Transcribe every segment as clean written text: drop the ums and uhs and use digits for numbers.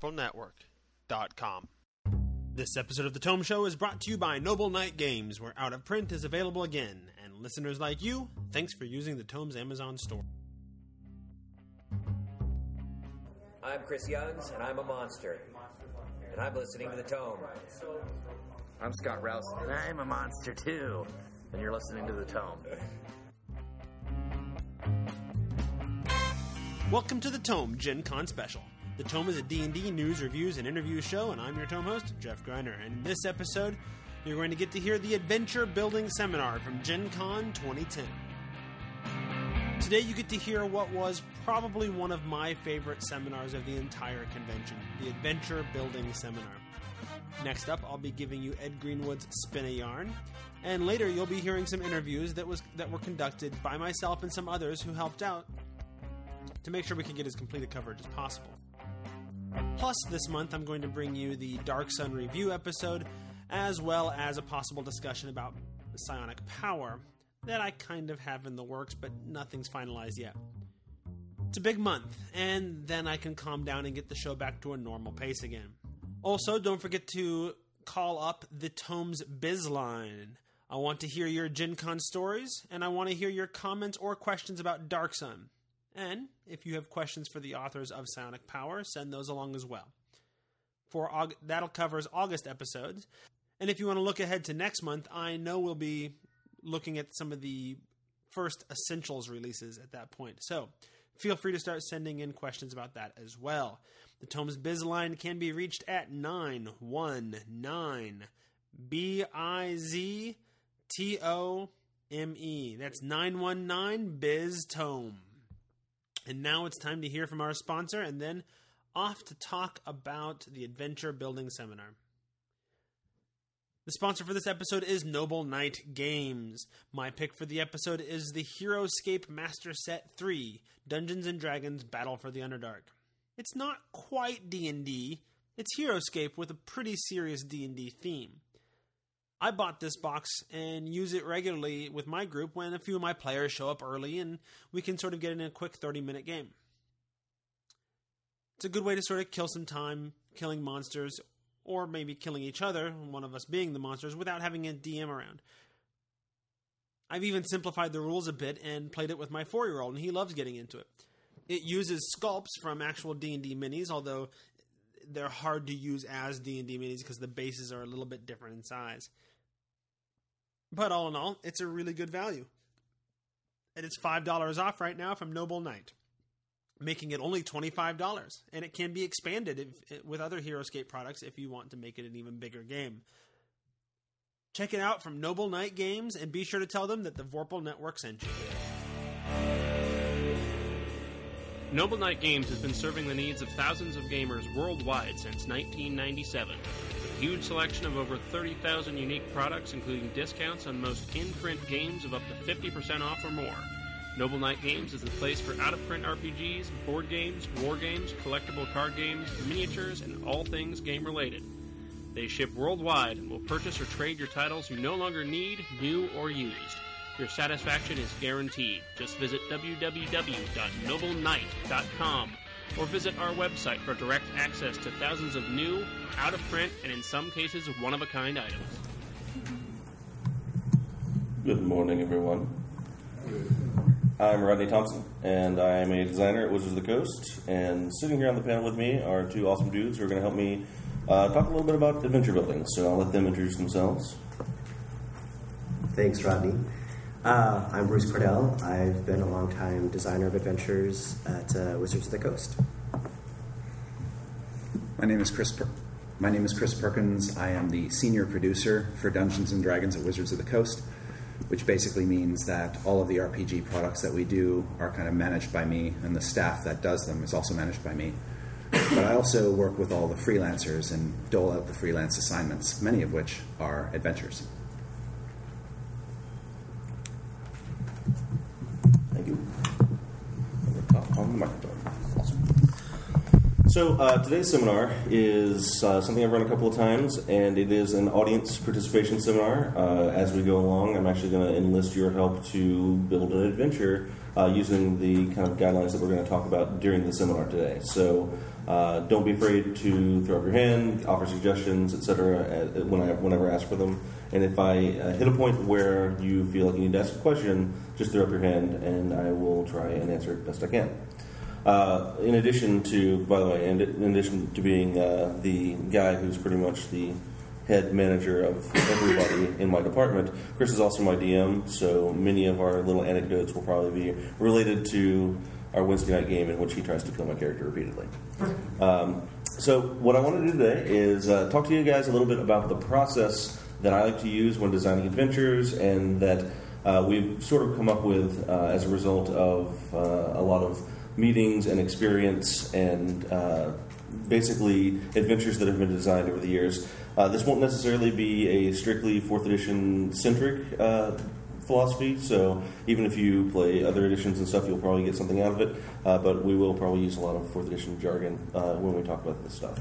VorpalNetwork.com. This episode of The Tome Show is brought to you by Noble Knight Games, where Out of Print is available again. And listeners like you, thanks for using the Tome's Amazon store. I'm Chris Youngs, and I'm a monster. And I'm listening to The Tome. I'm Scott Rouse, and I'm a monster too. And you're listening to The Tome. Welcome to The Tome Gen Con Special. The Tome is a D&D news, reviews, and interviews show, and I'm your Tome host, Jeff Greiner. And in this episode, you're going to get to hear the Adventure Building Seminar from Gen Con 2010. Today you get to hear what was probably one of my favorite seminars of the entire convention, the Adventure Building Seminar. Next up, I'll be giving you Ed Greenwood's Spin a Yarn, and later you'll be hearing some interviews that were conducted by myself and some others who helped out to make sure we can get as complete a coverage as possible. Plus, this month I'm going to bring you the Dark Sun review episode, as well as a possible discussion about psionic power that I kind of have in the works, but nothing's finalized yet. It's a big month, and then I can calm down and get the show back to a normal pace again. Also, don't forget to call up the Tome's Biz Line. I want to hear your Gen Con stories, and I want to hear your comments or questions about Dark Sun. And if you have questions for the authors of Psionic Power, send those along as well. That'll covers August episodes. And if you want to look ahead to next month, I know we'll be looking at some of the first Essentials releases at that point. So feel free to start sending in questions about that as well. The Tome's Biz Line can be reached at 919-BIZTOME. That's 919-BIZ-TOME. And now it's time to hear from our sponsor, and then off to talk about the Adventure Building Seminar. The sponsor for this episode is Noble Knight Games. My pick for the episode is the HeroScape Master Set 3, Dungeons & Dragons Battle for the Underdark. It's not quite D&D, it's HeroScape with a pretty serious D&D theme. I bought this box and use it regularly with my group when a few of my players show up early and we can sort of get in a quick 30-minute game. It's a good way to sort of kill some time killing monsters, or maybe killing each other, one of us being the monsters, without having a DM around. I've even simplified the rules a bit and played it with my 4-year-old, and he loves getting into it. It uses sculpts from actual D&D minis, although they're hard to use as D&D minis because the bases are a little bit different in size. But all in all, it's a really good value. And it's $5 off right now from Noble Knight, making it only $25. And it can be expanded with other HeroScape products if you want to make it an even bigger game. Check it out from Noble Knight Games, and be sure to tell them that the Vorpal Network sent you. Noble Knight Games has been serving the needs of thousands of gamers worldwide since 1997. With a huge selection of over 30,000 unique products, including discounts on most in-print games of up to 50% off or more. Noble Knight Games is the place for out-of-print RPGs, board games, war games, collectible card games, miniatures, and all things game-related. They ship worldwide and will purchase or trade your titles you no longer need, new, or used. Your satisfaction is guaranteed. Just visit www.nobleknight.com or visit our website for direct access to thousands of new, out-of-print, and in some cases, one-of-a-kind items. Good morning, everyone. I'm Rodney Thompson, and I am a designer at Wizards of the Coast, and sitting here on the panel with me are two awesome dudes who are going to help me talk a little bit about adventure building, so I'll let them introduce themselves. Thanks, Rodney. I'm Bruce Cordell. I've been a long-time designer of adventures at Wizards of the Coast. My name is Chris Perkins. I am the senior producer for Dungeons & Dragons at Wizards of the Coast, which basically means that all of the RPG products that we do are kind of managed by me, and the staff that does them is also managed by me. But I also work with all the freelancers and dole out the freelance assignments, many of which are adventures. Thank you. On the microphone. Awesome. So today's seminar is something I've run a couple of times, and it is an audience participation seminar. As we go along, I'm actually going to enlist your help to build an adventure using the kind of guidelines that we're going to talk about during the seminar today. So don't be afraid to throw up your hand, offer suggestions, etc. Whenever I ask for them. And if I hit a point where you feel like you need to ask a question, just throw up your hand, and I will try and answer it best I can. In addition to, by the way, in addition to being the guy who's pretty much the head manager of everybody in my department, Chris is also my DM, so many of our little anecdotes will probably be related to our Wednesday night game in which he tries to kill my character repeatedly. So what I want to do today is talk to you guys a little bit about the process that I like to use when designing adventures, and that we've sort of come up with as a result of a lot of meetings and experience and basically adventures that have been designed over the years. This won't necessarily be a strictly 4th edition centric philosophy, so even if you play other editions and stuff, you'll probably get something out of it, but we will probably use a lot of 4th edition jargon when we talk about this stuff.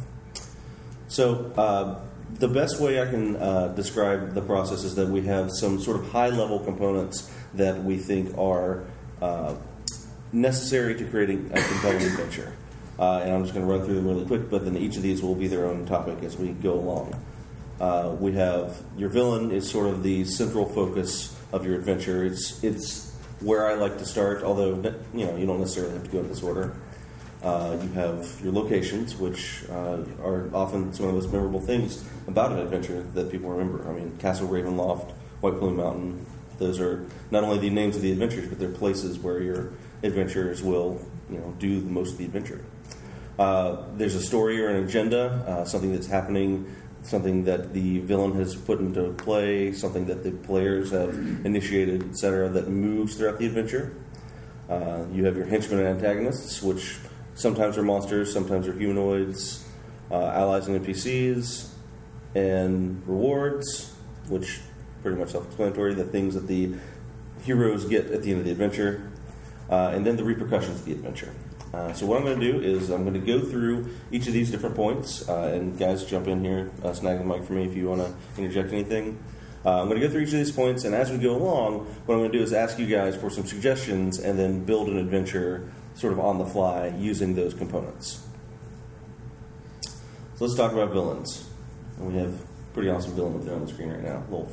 So the best way I can describe the process is that we have some sort of high-level components that we think are necessary to creating a compelling adventure. And I'm just going to run through them really quick, but then each of these will be their own topic as we go along. We have your villain is sort of the central focus of your adventure. It's where I like to start, although you don't necessarily have to go in this order. You have your locations, which are often some of the most memorable things about an adventure that people remember. I mean, Castle Ravenloft, White Plume Mountain, those are not only the names of the adventures, but they're places where your adventurers will do most of the adventure. There's a story or an agenda, something that's happening, something that the villain has put into play, something that the players have initiated, etc., that moves throughout the adventure. You have your henchmen and antagonists, which sometimes are monsters, sometimes are humanoids, allies and NPCs, and rewards, which pretty much self-explanatory, the things that the heroes get at the end of the adventure, and then the repercussions of the adventure. So what I'm going to do is I'm going to go through each of these different points, and guys, jump in here, snag the mic for me if you want to interject anything. I'm going to go through each of these points, and as we go along, what I'm going to do is ask you guys for some suggestions and then build an adventure sort of on the fly using those components. So let's talk about villains. And we have a pretty awesome villain up there on the screen right now, Lolth.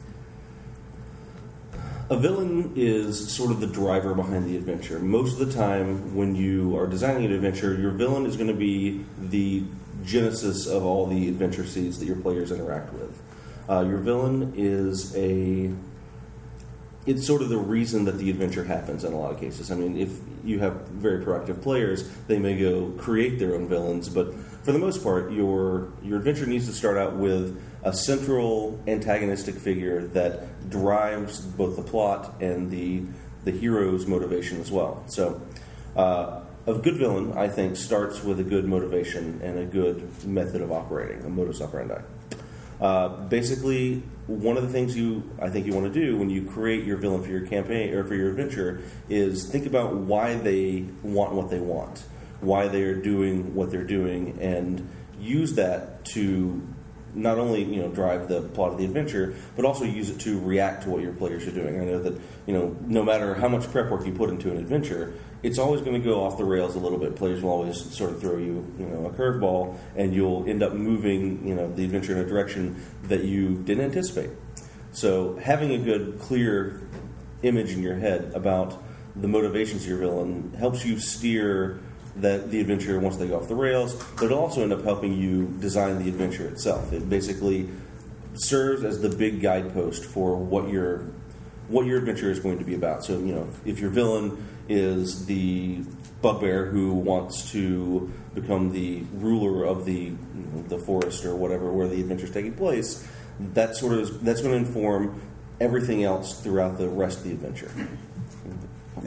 A villain is sort of the driver behind the adventure. Most of the time when you are designing an adventure, your villain is going to be the genesis of all the adventure seeds that your players interact with. Your villain is it's sort of the reason that the adventure happens in a lot of cases. I mean, if you have very proactive players, they may go create their own villains, but for the most part, your adventure needs to start out with a central antagonistic figure that drives both the plot and the hero's motivation as well. So, a good villain, I think, starts with a good motivation and a good method of operating, a modus operandi. Basically, one of the things I think you want to do when you create your villain for your campaign or for your adventure is think about why they want what they want, why they are doing what they're doing, and use that to not only drive the plot of the adventure, but also use it to react to what your players are doing. I know that no matter how much prep work you put into an adventure, it's always going to go off the rails a little bit. Players will always sort of throw you a curveball, and you'll end up moving the adventure in a direction that you didn't anticipate. So having a good, clear image in your head about the motivations of your villain helps you steer the adventure once they go off the rails, but it'll also end up helping you design the adventure itself. It basically serves as the big guidepost for what your adventure is going to be about. So, if your villain is the bugbear who wants to become the ruler of the forest or whatever where the adventure is taking place, that's going to inform everything else throughout the rest of the adventure. Yeah.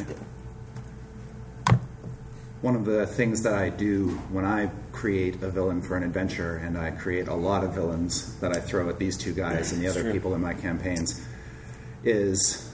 One of the things that I do when I create a villain for an adventure, and I create a lot of villains that I throw at these two guys and the other people in my campaigns, is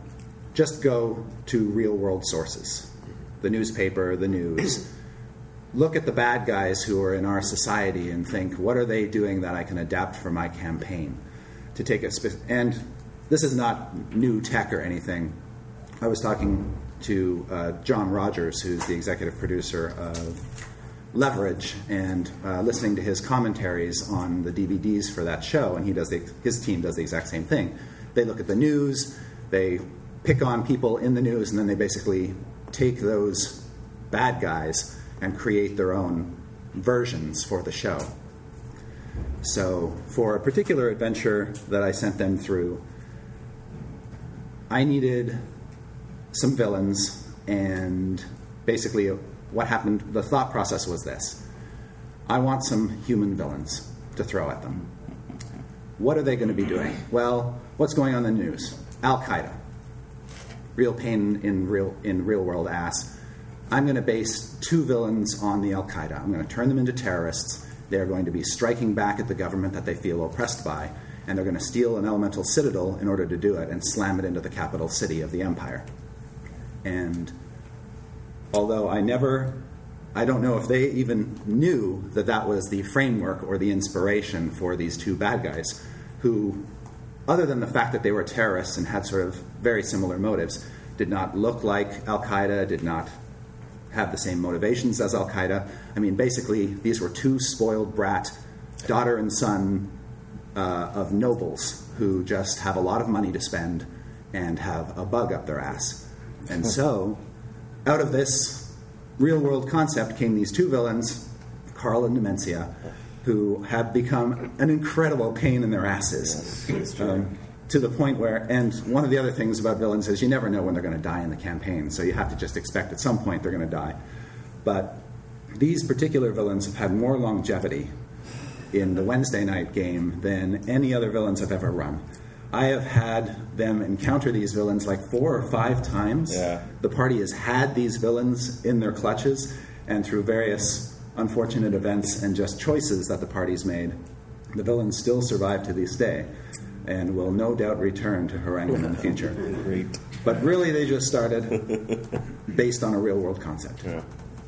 just go to real-world sources. The newspaper, the news. look at the bad guys who are in our society and think, what are they doing that I can adapt for my campaign? To take and this is not new tech or anything. I was talking to John Rogers, who's the executive producer of Leverage, and listening to his commentaries on the DVDs for that show, and his team does the exact same thing. They look at the news, they pick on people in the news, and then they basically take those bad guys and create their own versions for the show. So for a particular adventure that I sent them through, I needed some villains, and basically what happened, the thought process was this. I want some human villains to throw at them. What are they going to be doing? Well, what's going on in the news? Al-Qaeda. Real pain in real world ass. I'm going to base 2 villains on the Al-Qaeda. I'm going to turn them into terrorists. They're going to be striking back at the government that they feel oppressed by, and they're going to steal an elemental citadel in order to do it and slam it into the capital city of the empire. And although I don't know if they even knew that that was the framework or the inspiration for these 2 bad guys who, other than the fact that they were terrorists and had sort of very similar motives, did not look like Al-Qaeda, did not have the same motivations as Al-Qaeda. I mean, basically, these were 2 spoiled brat, daughter and son of nobles who just have a lot of money to spend and have a bug up their ass. And so, out of this real-world concept came these 2 villains, Carl and Dementia, who have become an incredible pain in their asses. Yes, to the point where, and one of the other things about villains is you never know when they're going to die in the campaign, so you have to just expect at some point they're going to die. But these particular villains have had more longevity in the Wednesday night game than any other villains I've ever run. I have had them encounter these villains like 4 or 5 times. Yeah. The party has had these villains in their clutches, and through various unfortunate events and just choices that the party's made, the villains still survive to this day and will no doubt return to Harangun in the future. Great. But really, they just started based on a real-world concept. Yeah.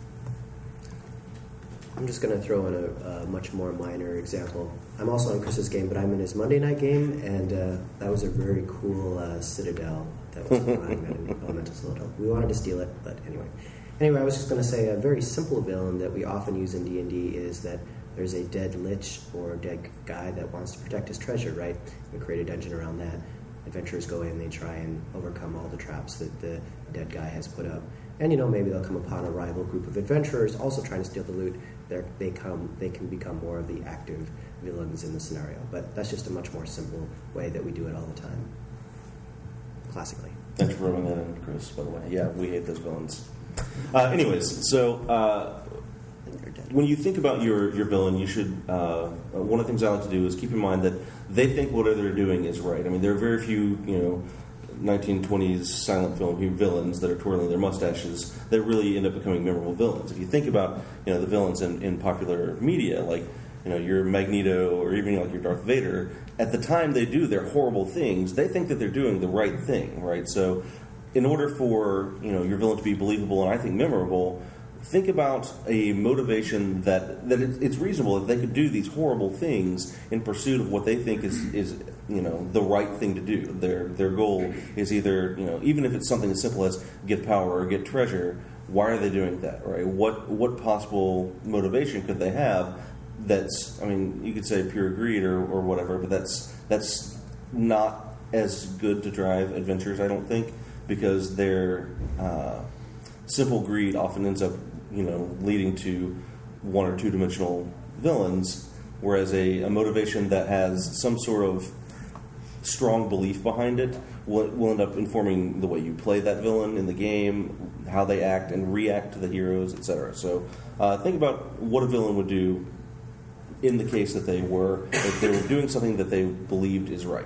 I'm just going to throw in a much more minor example. I'm also on Chris's game, but I'm in his Monday night game, and that was a very cool citadel that was flying at an elemental citadel. We wanted to steal it, but anyway. Anyway, I was just going to say a very simple villain that we often use in D&D is that there's a dead lich or dead guy that wants to protect his treasure, right? We create a dungeon around that. Adventurers go in, they try and overcome all the traps that the dead guy has put up. And, maybe they'll come upon a rival group of adventurers also trying to steal the loot. They can become more of the active villains in the scenario. But that's just a much more simple way that we do it all the time, classically. Thanks for rubbing that in, Chris, by the way. Yeah, we hate those villains. Anyways, so when you think about your villain, you should, one of the things I like to do is keep in mind that they think whatever they're doing is right. I mean, there are very few, 1920s silent film villains that are twirling their mustaches that really end up becoming memorable villains. If you think about, the villains in popular media, like, your Magneto or even like your Darth Vader, at the time they do their horrible things, they think that they're doing the right thing, right? So in order for, your villain to be believable and I think memorable, think about a motivation that it's reasonable that they could do these horrible things in pursuit of what they think is the right thing to do. Their goal is either, even if it's something as simple as get power or get treasure, why are they doing that, right? What possible motivation could they have that's, you could say pure greed or whatever, but that's not as good to drive adventures, I don't think, because their simple greed often ends up leading to 1 or 2 dimensional villains, whereas a motivation that has some sort of strong belief behind it will end up informing the way you play that villain in the game, how they act and react to the heroes, etc. So think about what a villain would do in the case that they were doing something that they believed is right.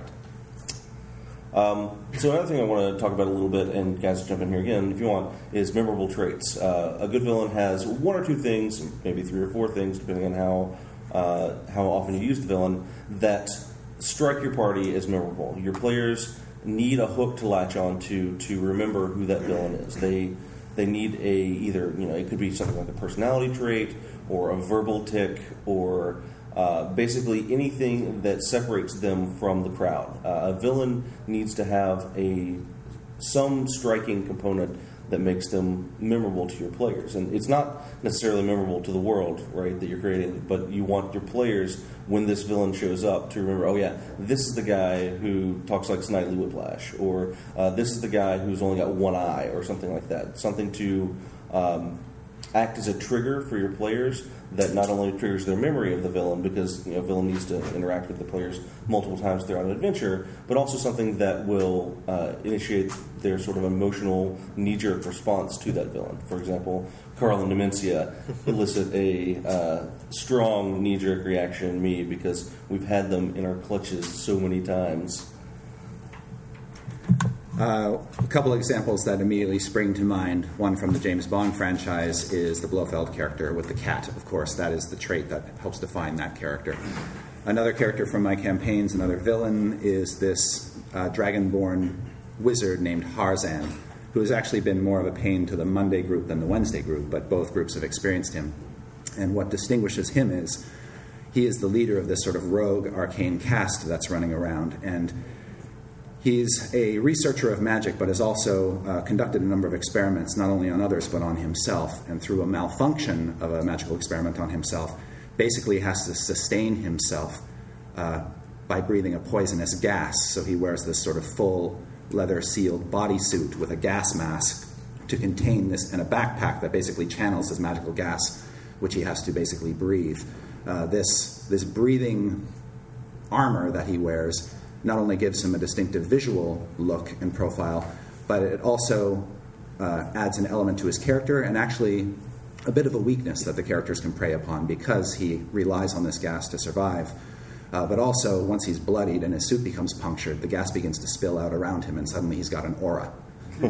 So another thing I want to talk about a little bit, and guys jump in here again if you want, is memorable traits. A good villain has 1 or 2 things, maybe 3 or 4 things, depending on how often you use the villain, that strike your party as memorable. Your players need a hook to latch on to remember who that villain is. They need either it could be something like a personality trait or a verbal tic or basically anything that separates them from the crowd. A villain needs to have some striking component that makes them memorable to your players. And it's not necessarily memorable to the world, right, that you're creating, but you want your players, when this villain shows up, to remember, oh yeah, this is the guy who talks like Snidely Whiplash, or this is the guy who's only got one eye, or something like that. Something to act as a trigger for your players that not only triggers their memory of the villain, because a villain needs to interact with the players multiple times throughout an adventure, but also something that will initiate their sort of emotional knee-jerk response to that villain. For example, Carl and Nemencia elicit a strong knee-jerk reaction in me because we've had them in our clutches so many times. A couple of examples that immediately spring to mind. One from the James Bond franchise is the Blofeld character with the cat. Of course, that is the trait that helps define that character. Another character from my campaigns, another villain, is this dragonborn wizard named Harzan, who has actually been more of a pain to the Monday group than the Wednesday group, but both groups have experienced him. And what distinguishes him is he is the leader of this sort of rogue arcane caste that's running around, and he's a researcher of magic, but has also conducted a number of experiments, not only on others, but on himself. And through a malfunction of a magical experiment on himself, basically has to sustain himself by breathing a poisonous gas. So he wears this sort of full leather-sealed bodysuit with a gas mask to contain this, and a backpack that basically channels his magical gas, which he has to basically breathe. This breathing armor that he wears not only gives him a distinctive visual look and profile, but it also adds an element to his character and actually a bit of a weakness that the characters can prey upon because he relies on this gas to survive. But also, once he's bloodied and his suit becomes punctured, the gas begins to spill out around him and suddenly he's got an aura. I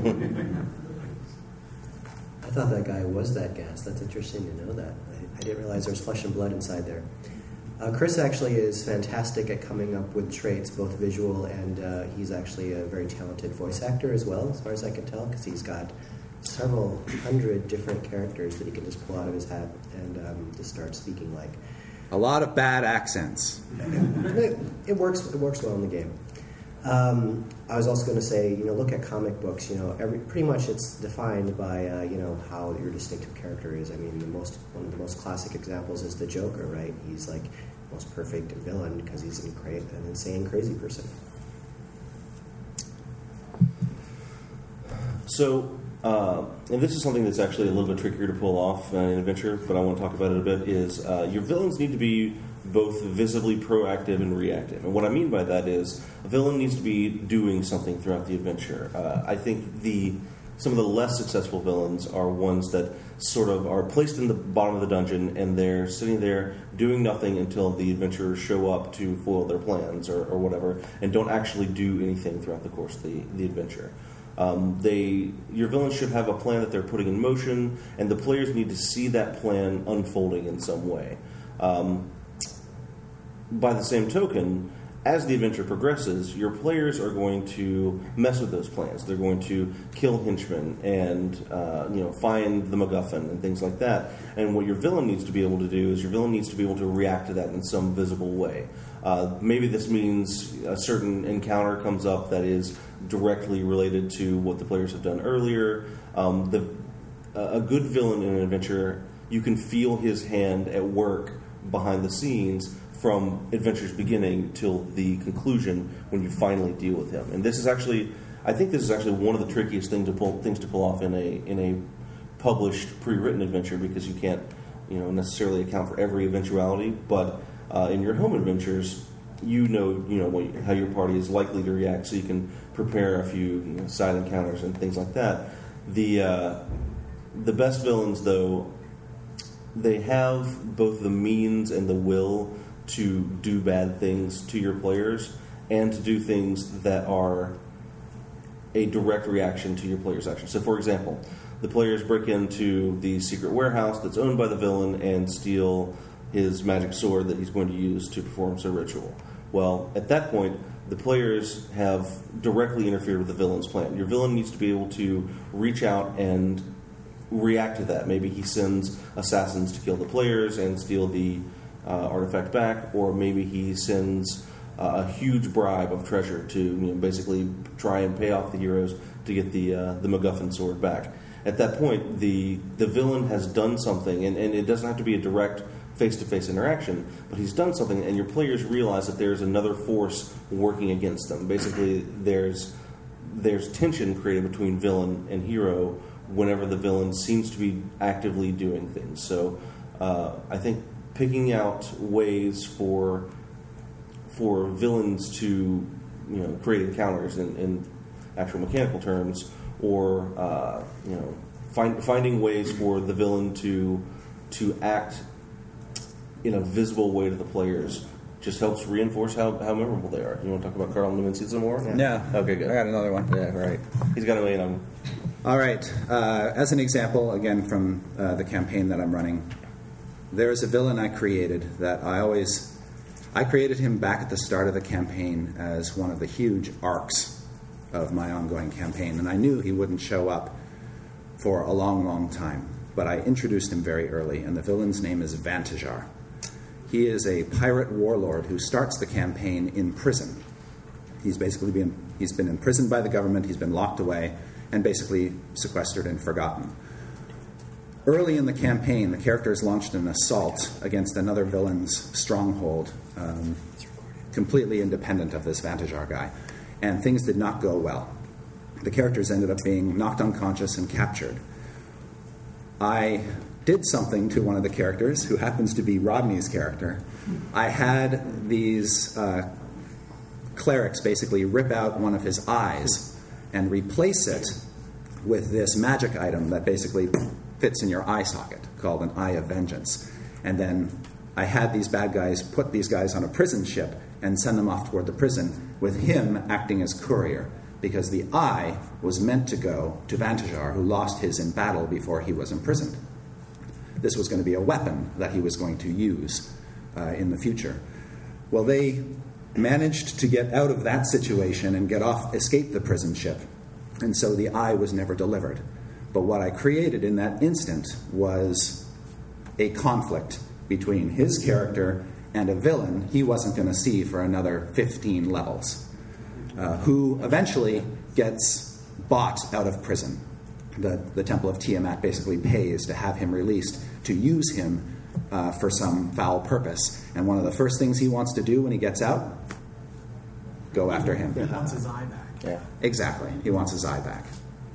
thought that guy was that gas. That's interesting to know that. I didn't realize there was flesh and blood inside there. Chris actually is fantastic at coming up with traits, both visual and he's actually a very talented voice actor as well, as far as I can tell, because he's got several hundred different characters that he can just pull out of his hat and just start speaking like. A lot of bad accents. It works well in the game. I was also going to say, look at comic books. Pretty much it's defined by how your distinctive character is. I mean, one of the most classic examples is the Joker, right? He's like the most perfect villain because he's an insane, crazy person. So, and this is something that's actually a little bit trickier to pull off in an adventure, but I want to talk about it a bit, is your villains need to be both visibly proactive and reactive. And what I mean by that is a villain needs to be doing something throughout the adventure. I think some of the less successful villains are ones that sort of are placed in the bottom of the dungeon and they're sitting there doing nothing until the adventurers show up to foil their plans or whatever, and don't actually do anything throughout the course of the adventure. Your villains should have a plan that they're putting in motion, and the players need to see that plan unfolding in some way. By the same token, as the adventure progresses, your players are going to mess with those plans. They're going to kill henchmen and find the MacGuffin and things like that. And what your villain needs to be able to do is your villain needs to be able to react to that in some visible way. Maybe this means a certain encounter comes up that is directly related to what the players have done earlier. A good villain in an adventure, you can feel his hand at work behind the scenes from adventure's beginning till the conclusion when you finally deal with him. And I think this is actually one of the trickiest things to pull off in a published pre-written adventure, because you can't necessarily account for every eventuality. But in your home adventures, how your party is likely to react, so you can prepare a few side encounters and things like that. The best villains, though, they have both the means and the will to do bad things to your players and to do things that are a direct reaction to your players' actions. So, for example, the players break into the secret warehouse that's owned by the villain and steal his magic sword that he's going to use to perform some ritual. Well, at that point, the players have directly interfered with the villain's plan. Your villain needs to be able to reach out and react to that. Maybe he sends assassins to kill the players and steal the artifact back, or maybe he sends a huge bribe of treasure to basically try and pay off the heroes to get the MacGuffin sword back. At that point, the villain has done something, and it doesn't have to be a direct face-to-face interaction, but he's done something, and your players realize that there's another force working against them. Basically, there's tension created between villain and hero whenever the villain seems to be actively doing things. So I think picking out ways for villains to create encounters in actual mechanical terms, or finding ways for the villain to act in a visible way to the players just helps reinforce how memorable they are. You want to talk about Carl Nemency some more? Yeah. Okay, good. I got another one. Yeah, right. He's got a million of them. All right. As an example, again from the campaign that I'm running, there is a villain I created that I created him back at the start of the campaign as one of the huge arcs of my ongoing campaign, and I knew he wouldn't show up for a long, long time, but I introduced him very early, and the villain's name is Vantajar. He is a pirate warlord who starts the campaign in prison. He's been imprisoned by the government, he's been locked away, and basically sequestered and forgotten. Early in the campaign, the characters launched an assault against another villain's stronghold, completely independent of this Vantajar guy, and things did not go well. The characters ended up being knocked unconscious and captured. I did something to one of the characters, who happens to be Rodney's character. I had these clerics basically rip out one of his eyes and replace it with this magic item that basically fits in your eye socket, called an Eye of Vengeance. And then I had these bad guys put these guys on a prison ship and send them off toward the prison, with him acting as courier, because the eye was meant to go to Vantajar, who lost his in battle before he was imprisoned. This was going to be a weapon that he was going to use in the future. Well, they managed to get out of that situation and escape the prison ship, and so the eye was never delivered. But what I created in that instant was a conflict between his character and a villain he wasn't going to see for another 15 levels, who eventually gets bought out of prison. The Temple of Tiamat basically pays to have him released, to use him for some foul purpose. And one of the first things he wants to do when he gets out, go after him. He wants his eye back. Yeah. Exactly. He wants his eye back.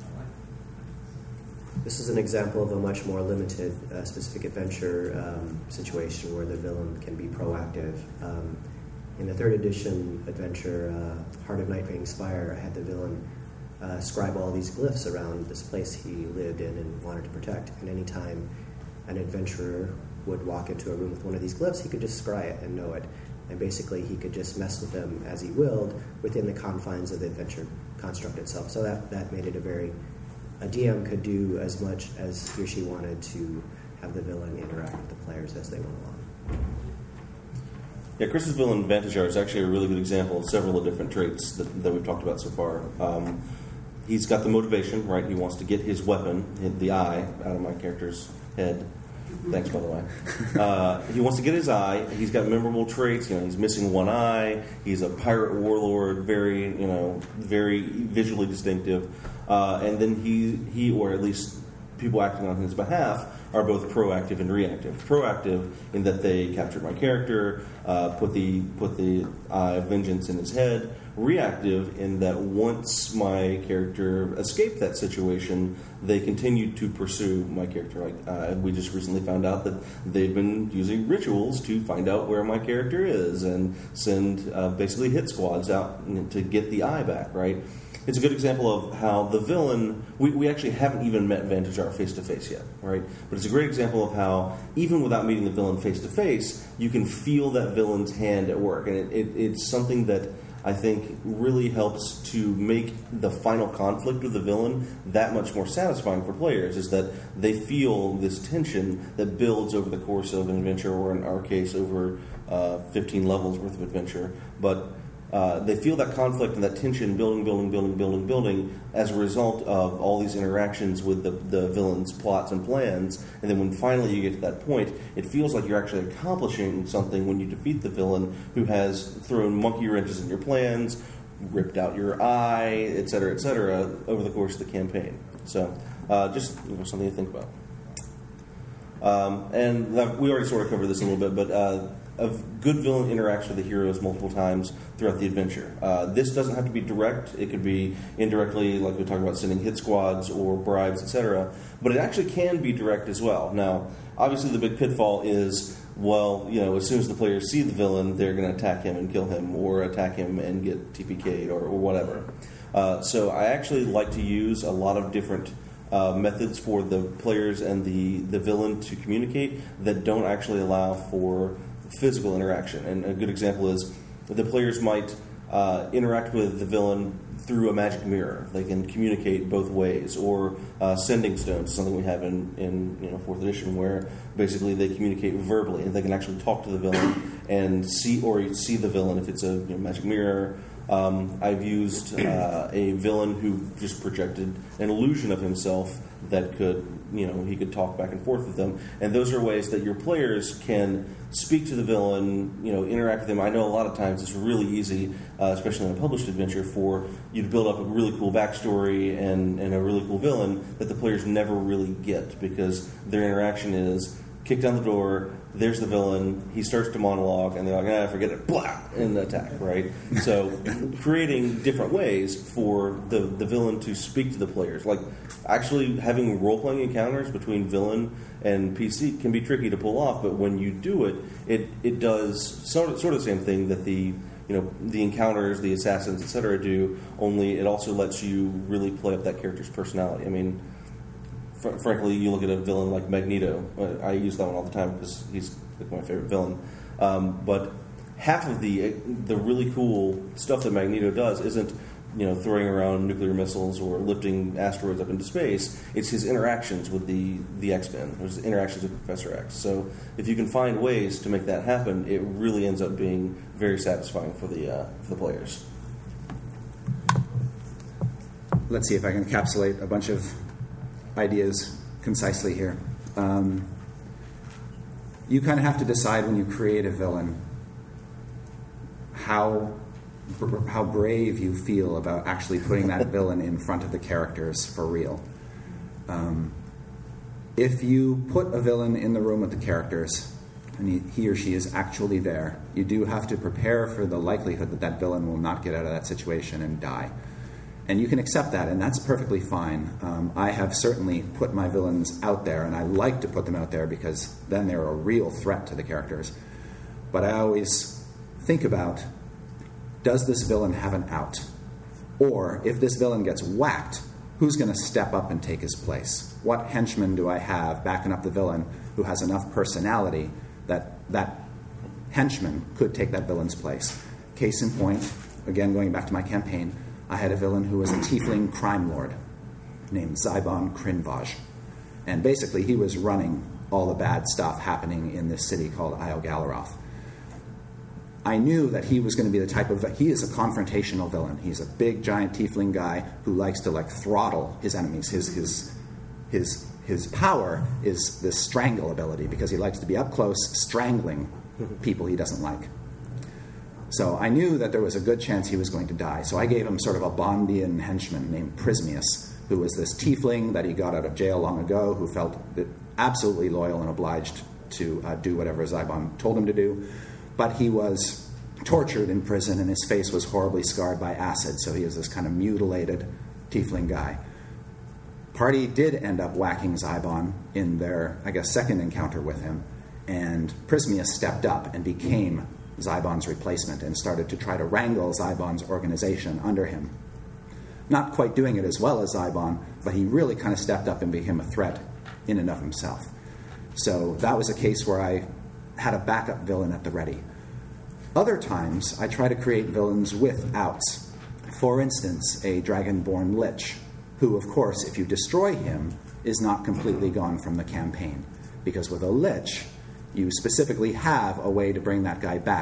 This is an example of a much more limited specific adventure situation where the villain can be proactive. In the 3rd edition adventure, Heart of Nightwing Spire, I had the villain scribe all these glyphs around this place he lived in and wanted to protect. And anytime an adventurer would walk into a room with one of these glyphs, he could just scry it and know it. And basically he could just mess with them as he willed within the confines of the adventure construct itself. So that made it a DM could do as much as he or she wanted to have the villain interact with the players as they went along. Yeah, Chris's villain, Vantajar, is actually a really good example of several of the different traits that we've talked about so far. He's got the motivation, right? He wants to get his weapon, the eye, out of my character's head. Thanks, by the way. He wants to get his eye. He's got memorable traits. He's missing one eye. He's a pirate warlord, very visually distinctive. And then he, or at least people acting on his behalf, are both proactive and reactive. Proactive in that they captured my character, put the eye of vengeance in his head. Reactive in that once my character escaped that situation, they continued to pursue my character. We just recently found out that they've been using rituals to find out where my character is and send basically hit squads out to get the eye back, right? It's a good example of how the villain, we actually haven't even met Vantajar face-to-face yet, right? But it's a great example of how, even without meeting the villain face-to-face, you can feel that villain's hand at work. And it's something that I think really helps to make the final conflict with the villain that much more satisfying for players, is that they feel this tension that builds over the course of an adventure, or in our case, over 15 levels worth of adventure. But they feel that conflict and that tension building as a result of all these interactions with the villain's plots and plans. And then when finally you get to that point, it feels like you're actually accomplishing something when you defeat the villain who has thrown monkey wrenches in your plans, ripped out your eye, etc., over the course of the campaign. So just something to think about. And we already sort of covered this a little bit, but a good villain interacts with the heroes multiple times throughout the adventure. This doesn't have to be direct. It could be indirectly, like we talked about, sending hit squads or bribes, etc. But it actually can be direct as well. Now, obviously the big pitfall is, well, as soon as the players see the villain, they're going to attack him and kill him, or attack him and get TPK'd or whatever. So I actually like to use a lot of different methods for the players and the villain to communicate that don't actually allow for physical interaction. And a good example is the players might interact with the villain through a magic mirror. They can communicate both ways, or sending stones, something we have in 4th edition, where basically they communicate verbally and they can actually talk to the villain and see the villain if it's a magic mirror. I've used a villain who just projected an illusion of himself that could, he could talk back and forth with them. And those are ways that your players can speak to the villain, interact with them. I know a lot of times it's really easy, especially in a published adventure, for you to build up a really cool backstory and a really cool villain that the players never really get, because their interaction is kick down the door, there's the villain, he starts to monologue, and they're like, forget it, blah, and attack, right? So creating different ways for the villain to speak to the players. Like, actually having role-playing encounters between villain and PC can be tricky to pull off, but when you do it, it does sort of the same thing that the encounters, the assassins, etc. do, only it also lets you really play up that character's personality. I mean, frankly, you look at a villain like Magneto. I use that one all the time because he's my favorite villain. But half of the really cool stuff that Magneto does isn't throwing around nuclear missiles or lifting asteroids up into space. It's his interactions with the X-Men, or his interactions with Professor X. So if you can find ways to make that happen, it really ends up being very satisfying for the players. Let's see if I can encapsulate a bunch of ideas concisely here. You kind of have to decide when you create a villain how brave you feel about actually putting that villain in front of the characters for real. If you put a villain in the room with the characters and he or she is actually there, you do have to prepare for the likelihood that that villain will not get out of that situation and die. And you can accept that, and that's perfectly fine. I have certainly put my villains out there, and I like to put them out there because then they're a real threat to the characters. But I always think about, does this villain have an out? Or if this villain gets whacked, who's going to step up and take his place? What henchman do I have backing up the villain who has enough personality that that henchman could take that villain's place? Case in point, again going back to my campaign, I had a villain who was a tiefling crime lord named Zybon Krinvaj. And basically he was running all the bad stuff happening in this city called Isle Galaroth. I knew that he was going to be the type of... He is a confrontational villain. He's a big, giant tiefling guy who likes to, throttle his enemies. His power is this strangle ability because he likes to be up close, strangling people he doesn't like. So I knew that there was a good chance he was going to die. So I gave him sort of a Bondian henchman named Prismius, who was this tiefling that he got out of jail long ago, who felt absolutely loyal and obliged to do whatever Zybon told him to do. But he was tortured in prison, and his face was horribly scarred by acid, so he was this kind of mutilated tiefling guy. Party did end up whacking Zybon in their, second encounter with him, and Prismius stepped up and became Zybon's replacement and started to try to wrangle Zybon's organization under him. Not quite doing it as well as Zybon, but he really kind of stepped up and became a threat in and of himself. So that was a case where I had a backup villain at the ready. Other times, I try to create villains with outs. For instance, a dragonborn lich, who, of course, if you destroy him, is not completely gone from the campaign. Because with a lich, you specifically have a way to bring that guy back.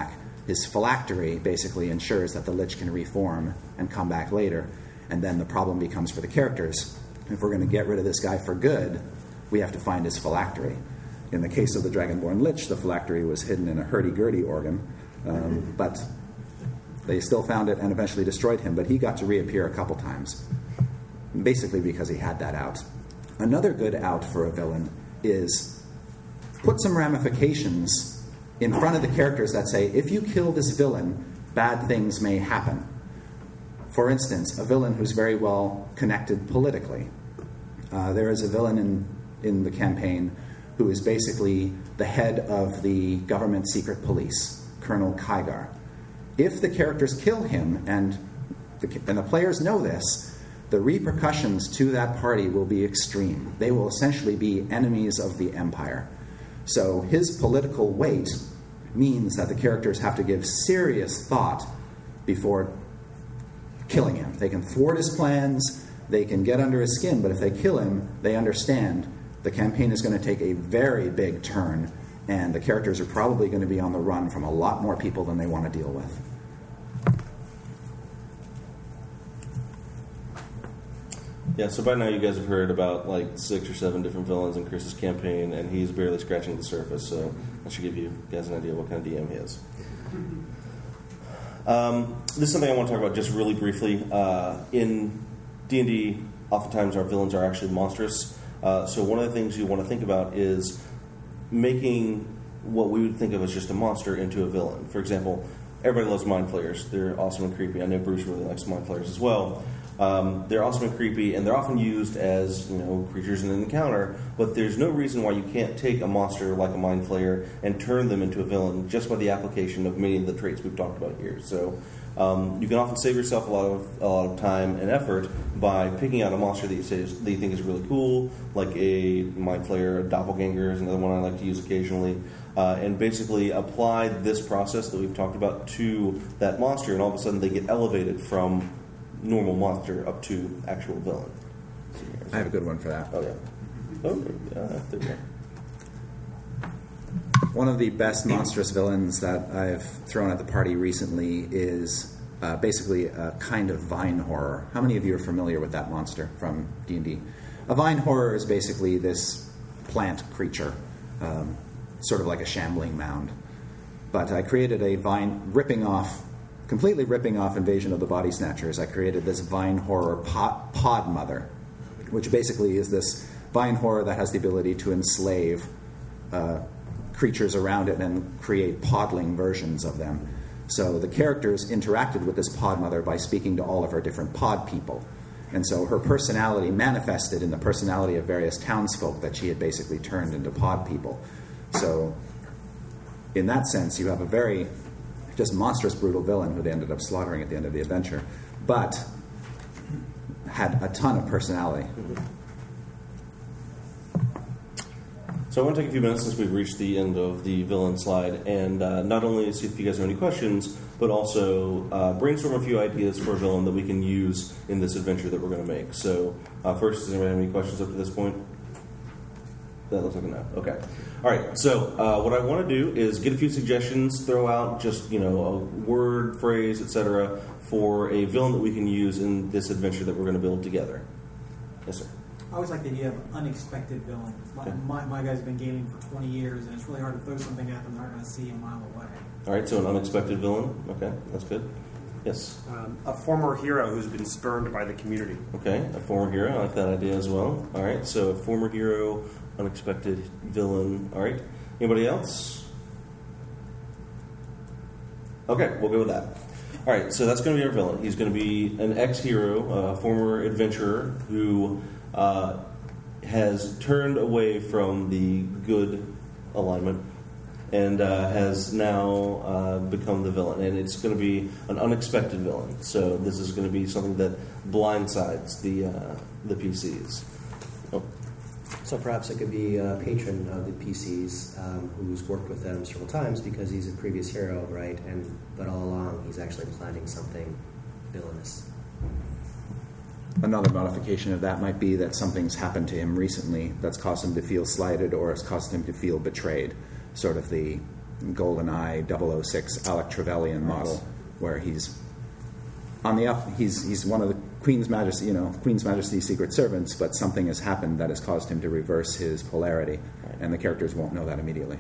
his phylactery basically ensures that the Lich can reform and come back later. And then the problem becomes for the characters. If we're going to get rid of this guy for good, we have to find his phylactery. In the case of the Dragonborn Lich, the phylactery was hidden in a hurdy-gurdy organ, but they still found it and eventually destroyed him, but he got to reappear a couple times, basically because he had that out. Another good out for a villain is put some ramifications in front of the characters that say, if you kill this villain, bad things may happen. For instance, a villain who's very well connected politically. There is a villain in the campaign who is basically the head of the government secret police, Colonel Kygar. If the characters kill him, and the players know this, the repercussions to that party will be extreme. They will essentially be enemies of the Empire. So his political weight means that the characters have to give serious thought before killing him. They can thwart his plans, they can get under his skin, but if they kill him, they understand the campaign is going to take a very big turn, and the characters are probably going to be on the run from a lot more people than they want to deal with. Yeah, so by now you guys have heard about like 6 or 7 different villains in Chris's campaign, and he's barely scratching the surface, so that should give you guys an idea what kind of DM he is. This is something I want to talk about just really briefly. In D&D, oftentimes our villains are actually monstrous. So one of the things you want to think about is making what we would think of as just a monster into a villain. For example, everybody loves mind flayers. They're awesome and creepy. I know Bruce really likes mind flayers as well. They're awesome and creepy, and they're often used as, creatures in an encounter, but there's no reason why you can't take a monster like a mind flayer and turn them into a villain just by the application of many of the traits we've talked about here. So you can often save yourself a lot of time and effort by picking out a monster that you think is really cool, like a mind flayer. A doppelganger is another one I like to use occasionally, and basically apply this process that we've talked about to that monster, and all of a sudden they get elevated from normal monster up to actual villain. I have a good one for that. Oh, yeah. Oh, there we go. One of the best monstrous villains that I've thrown at the party recently is basically a kind of vine horror. How many of you are familiar with that monster from D&D? A vine horror is basically this plant creature, sort of like a shambling mound. But I created a vine completely ripping off Invasion of the Body Snatchers. I created this vine horror pod mother, which basically is this vine horror that has the ability to enslave creatures around it and create podling versions of them. So the characters interacted with this pod mother by speaking to all of her different pod people. And so her personality manifested in the personality of various townsfolk that she had basically turned into pod people. So in that sense, you have a very just monstrous, brutal villain who they ended up slaughtering at the end of the adventure, but had a ton of personality. So I want to take a few minutes since we've reached the end of the villain slide, and not only see if you guys have any questions, but also brainstorm a few ideas for a villain that we can use in this adventure that we're going to make. So first, does anybody have any questions up to this point? That looks like a no. Okay. All right. So what I want to do is get a few suggestions, throw out just a word, phrase, etc., for a villain that we can use in this adventure that we're going to build together. Yes, sir. I always like the idea of unexpected villain. My guys have been gaming for 20 years, and it's really hard to throw something at them they're not going to see a mile away. All right. So an unexpected villain. Okay, that's good. Yes. A former hero who's been spurned by the community. Okay, a former hero. I like that idea as well. All right. So a former hero. Unexpected villain. All right. Anybody else? Okay, we'll go with that. All right, so that's going to be our villain. He's going to be an ex-hero, a former adventurer who has turned away from the good alignment and has now become the villain. And it's going to be an unexpected villain. So this is going to be something that blindsides the PCs. Oh. So perhaps it could be a patron of the PCs who's worked with them several times because he's a previous hero, right? But all along he's actually planning something villainous. Another modification of that might be that something's happened to him recently that's caused him to feel slighted or has caused him to feel betrayed. Sort of the GoldenEye 006 Alec Trevelyan model, where he's on the up. He's one of the Queen's Majesty's secret servants, but something has happened that has caused him to reverse his polarity, and the characters won't know that immediately.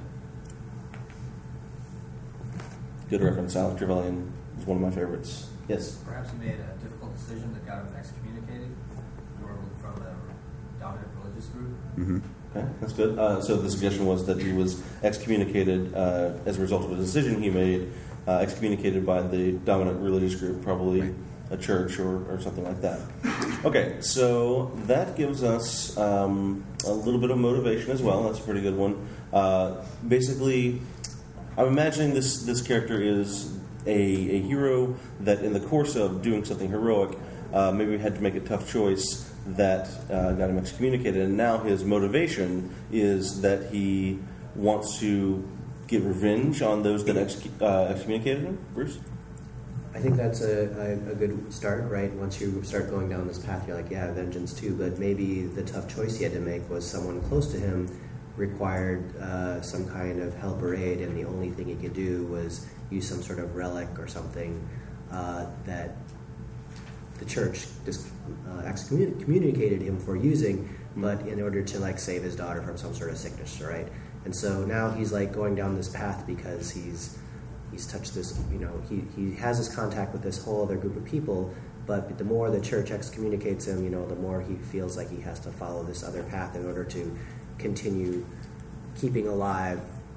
Good reference. Alec Trevelyan is one of my favorites. Yes? Perhaps he made a difficult decision that got him excommunicated from the dominant religious group. Mm-hmm. Okay, that's good. So the suggestion was that he was excommunicated as a result of a decision he made, excommunicated by the dominant religious group, probably a church or something like that. Okay, so that gives us a little bit of motivation as well. That's a pretty good one. Basically, I'm imagining this character is a hero that in the course of doing something heroic, maybe had to make a tough choice that got him excommunicated, and now his motivation is that he wants to get revenge on those that excommunicated him. Bruce? I think that's a good start, right? Once you start going down this path, you're like, yeah, vengeance too, but maybe the tough choice he had to make was someone close to him required some kind of help or aid, and the only thing he could do was use some sort of relic or something that the church just excommunicated him for using, but in order to save his daughter from some sort of sickness, right? And so now he's going down this path because he's touched this, he has this contact with this whole other group of people, but the more the church excommunicates him, the more he feels like he has to follow this other path in order to continue keeping alive,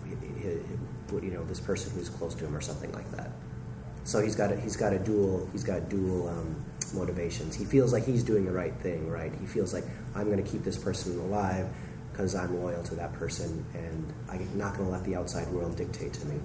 this person who's close to him or something like that. So he's got dual motivations. He feels like he's doing the right thing, right? He feels like I'm going to keep this person alive because I'm loyal to that person, and I'm not going to let the outside world dictate to me.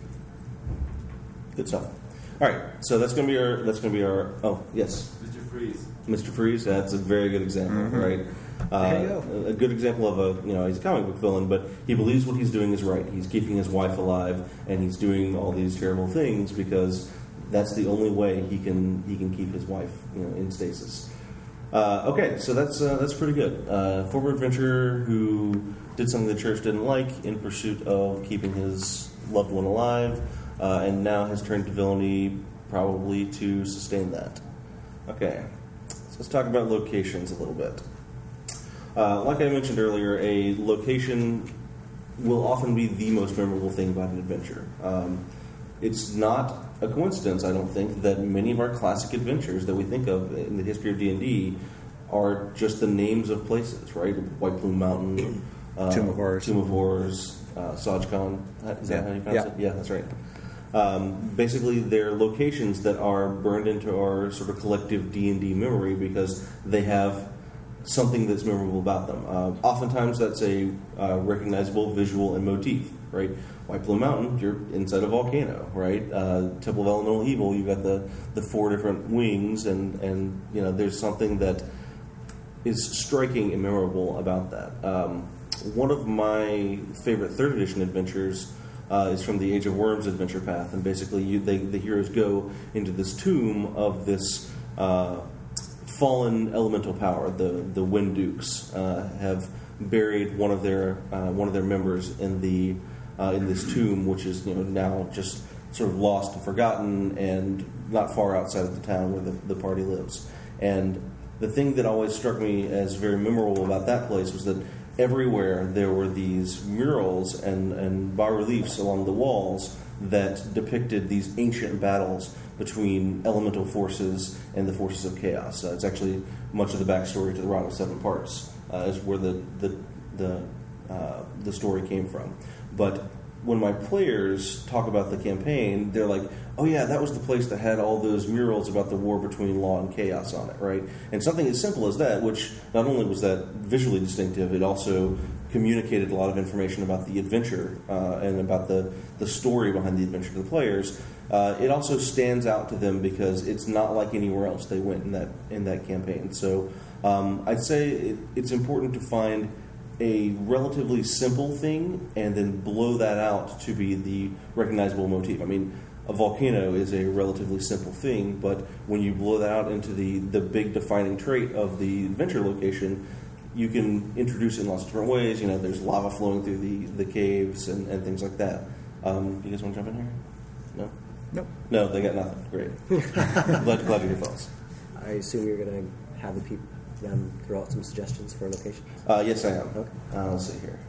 Good stuff. All right, so that's going to be our. Oh yes, Mr. Freeze. Mr. Freeze. That's a very good example, right? There you go. A good example of he's a comic book villain, but he believes what he's doing is right. He's keeping his wife alive, and he's doing all these terrible things because that's the only way he can keep his wife in stasis. Okay, so that's pretty good. Former adventurer who did something the church didn't like in pursuit of keeping his loved one alive, and now has turned to villainy probably to sustain that. Okay, so let's talk about locations a little bit. Like I mentioned earlier, a location will often be the most memorable thing about an adventure. It's not a coincidence, I don't think, that many of our classic adventures that we think of in the history of D&D are just the names of places, right? White Plume Mountain, Tomb of Horrors, Sajkan. Is that how you pronounce it? Yeah, that's right. Basically, they're locations that are burned into our sort of collective D&D memory because they have something that's memorable about them. Oftentimes, that's a recognizable visual and motif, right? White Plume Mountain, you're inside a volcano, right? Temple of Elemental Evil, you've got the four different wings, and there's something that is striking and memorable about that. One of my favorite 3rd edition adventures is from the Age of Worms adventure path, and basically the heroes go into this tomb of this fallen elemental power. The Wind Dukes have buried one of their members in this tomb, which is now just sort of lost and forgotten, and not far outside of the town where the party lives. And the thing that always struck me as very memorable about that place was that everywhere there were these murals and bas-reliefs along the walls that depicted these ancient battles between elemental forces and the forces of chaos. It's actually much of the backstory to the Rod of Seven Parts is where the story came from. But when my players talk about the campaign, they're like, oh yeah, that was the place that had all those murals about the war between law and chaos on it, right? And something as simple as that, which not only was that visually distinctive, it also communicated a lot of information about the adventure and about the story behind the adventure to the players. It also stands out to them because it's not like anywhere else they went in that campaign. So I'd say it's important to find a relatively simple thing and then blow that out to be the recognizable motif. I mean, a volcano is a relatively simple thing, but when you blow that out into the big defining trait of the adventure location, you can introduce it in lots of different ways. There's lava flowing through the caves and things like that. You guys want to jump in here? No? Nope. No, they got nothing. Great. glad to hear your thoughts. I assume you're going to have them throw out some suggestions for a location? Yes, I am. Okay. Let's see here.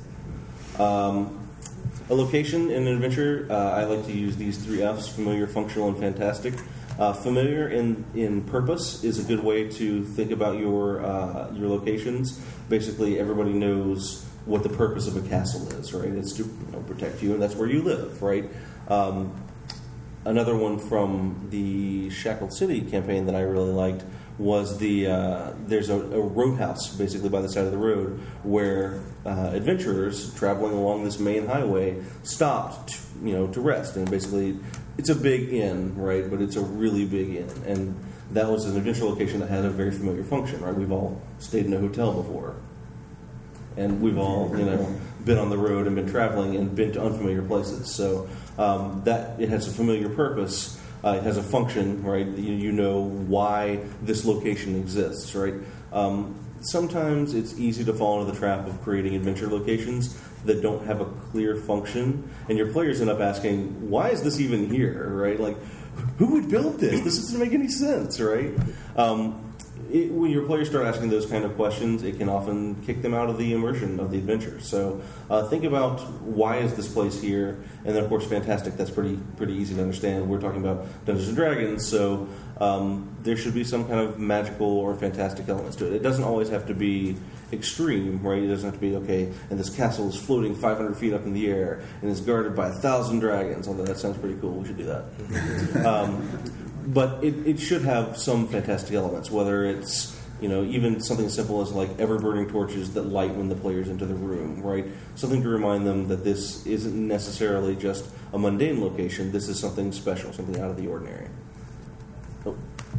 A location in an adventure, I like to use these 3 Fs, familiar, functional, and fantastic. Familiar in purpose is a good way to think about your locations. Basically, everybody knows what the purpose of a castle is, right? It's to protect you, and that's where you live, right? Another one from the Shackled City campaign that I really liked was there's a roadhouse basically by the side of the road where adventurers traveling along this main highway stopped to rest, and basically it's a big inn, right? But it's a really big inn, and that was an adventure location that had a very familiar function, right? We've all stayed in a hotel before, and we've all been on the road and been traveling and been to unfamiliar places. So that it has a familiar purpose. It has a function, right? You know why this location exists, right? Sometimes it's easy to fall into the trap of creating adventure locations that don't have a clear function, and your players end up asking, why is this even here, right? Like, who would build this? This doesn't make any sense, right? When your players start asking those kind of questions, it can often kick them out of the immersion of the adventure. So think about why is this place here, and then of course fantastic. That's pretty easy to understand. We're talking about Dungeons and Dragons, so there should be some kind of magical or fantastic elements to it. It doesn't always have to be extreme, right? It doesn't have to be and this castle is floating 500 feet up in the air and is guarded by 1,000 dragons. Although that sounds pretty cool, we should do that. But it should have some fantastic elements, whether it's even something as simple as like ever-burning torches that light when the players enter the room, right? Something to remind them that this isn't necessarily just a mundane location. This is something special, something out of the ordinary. Oh.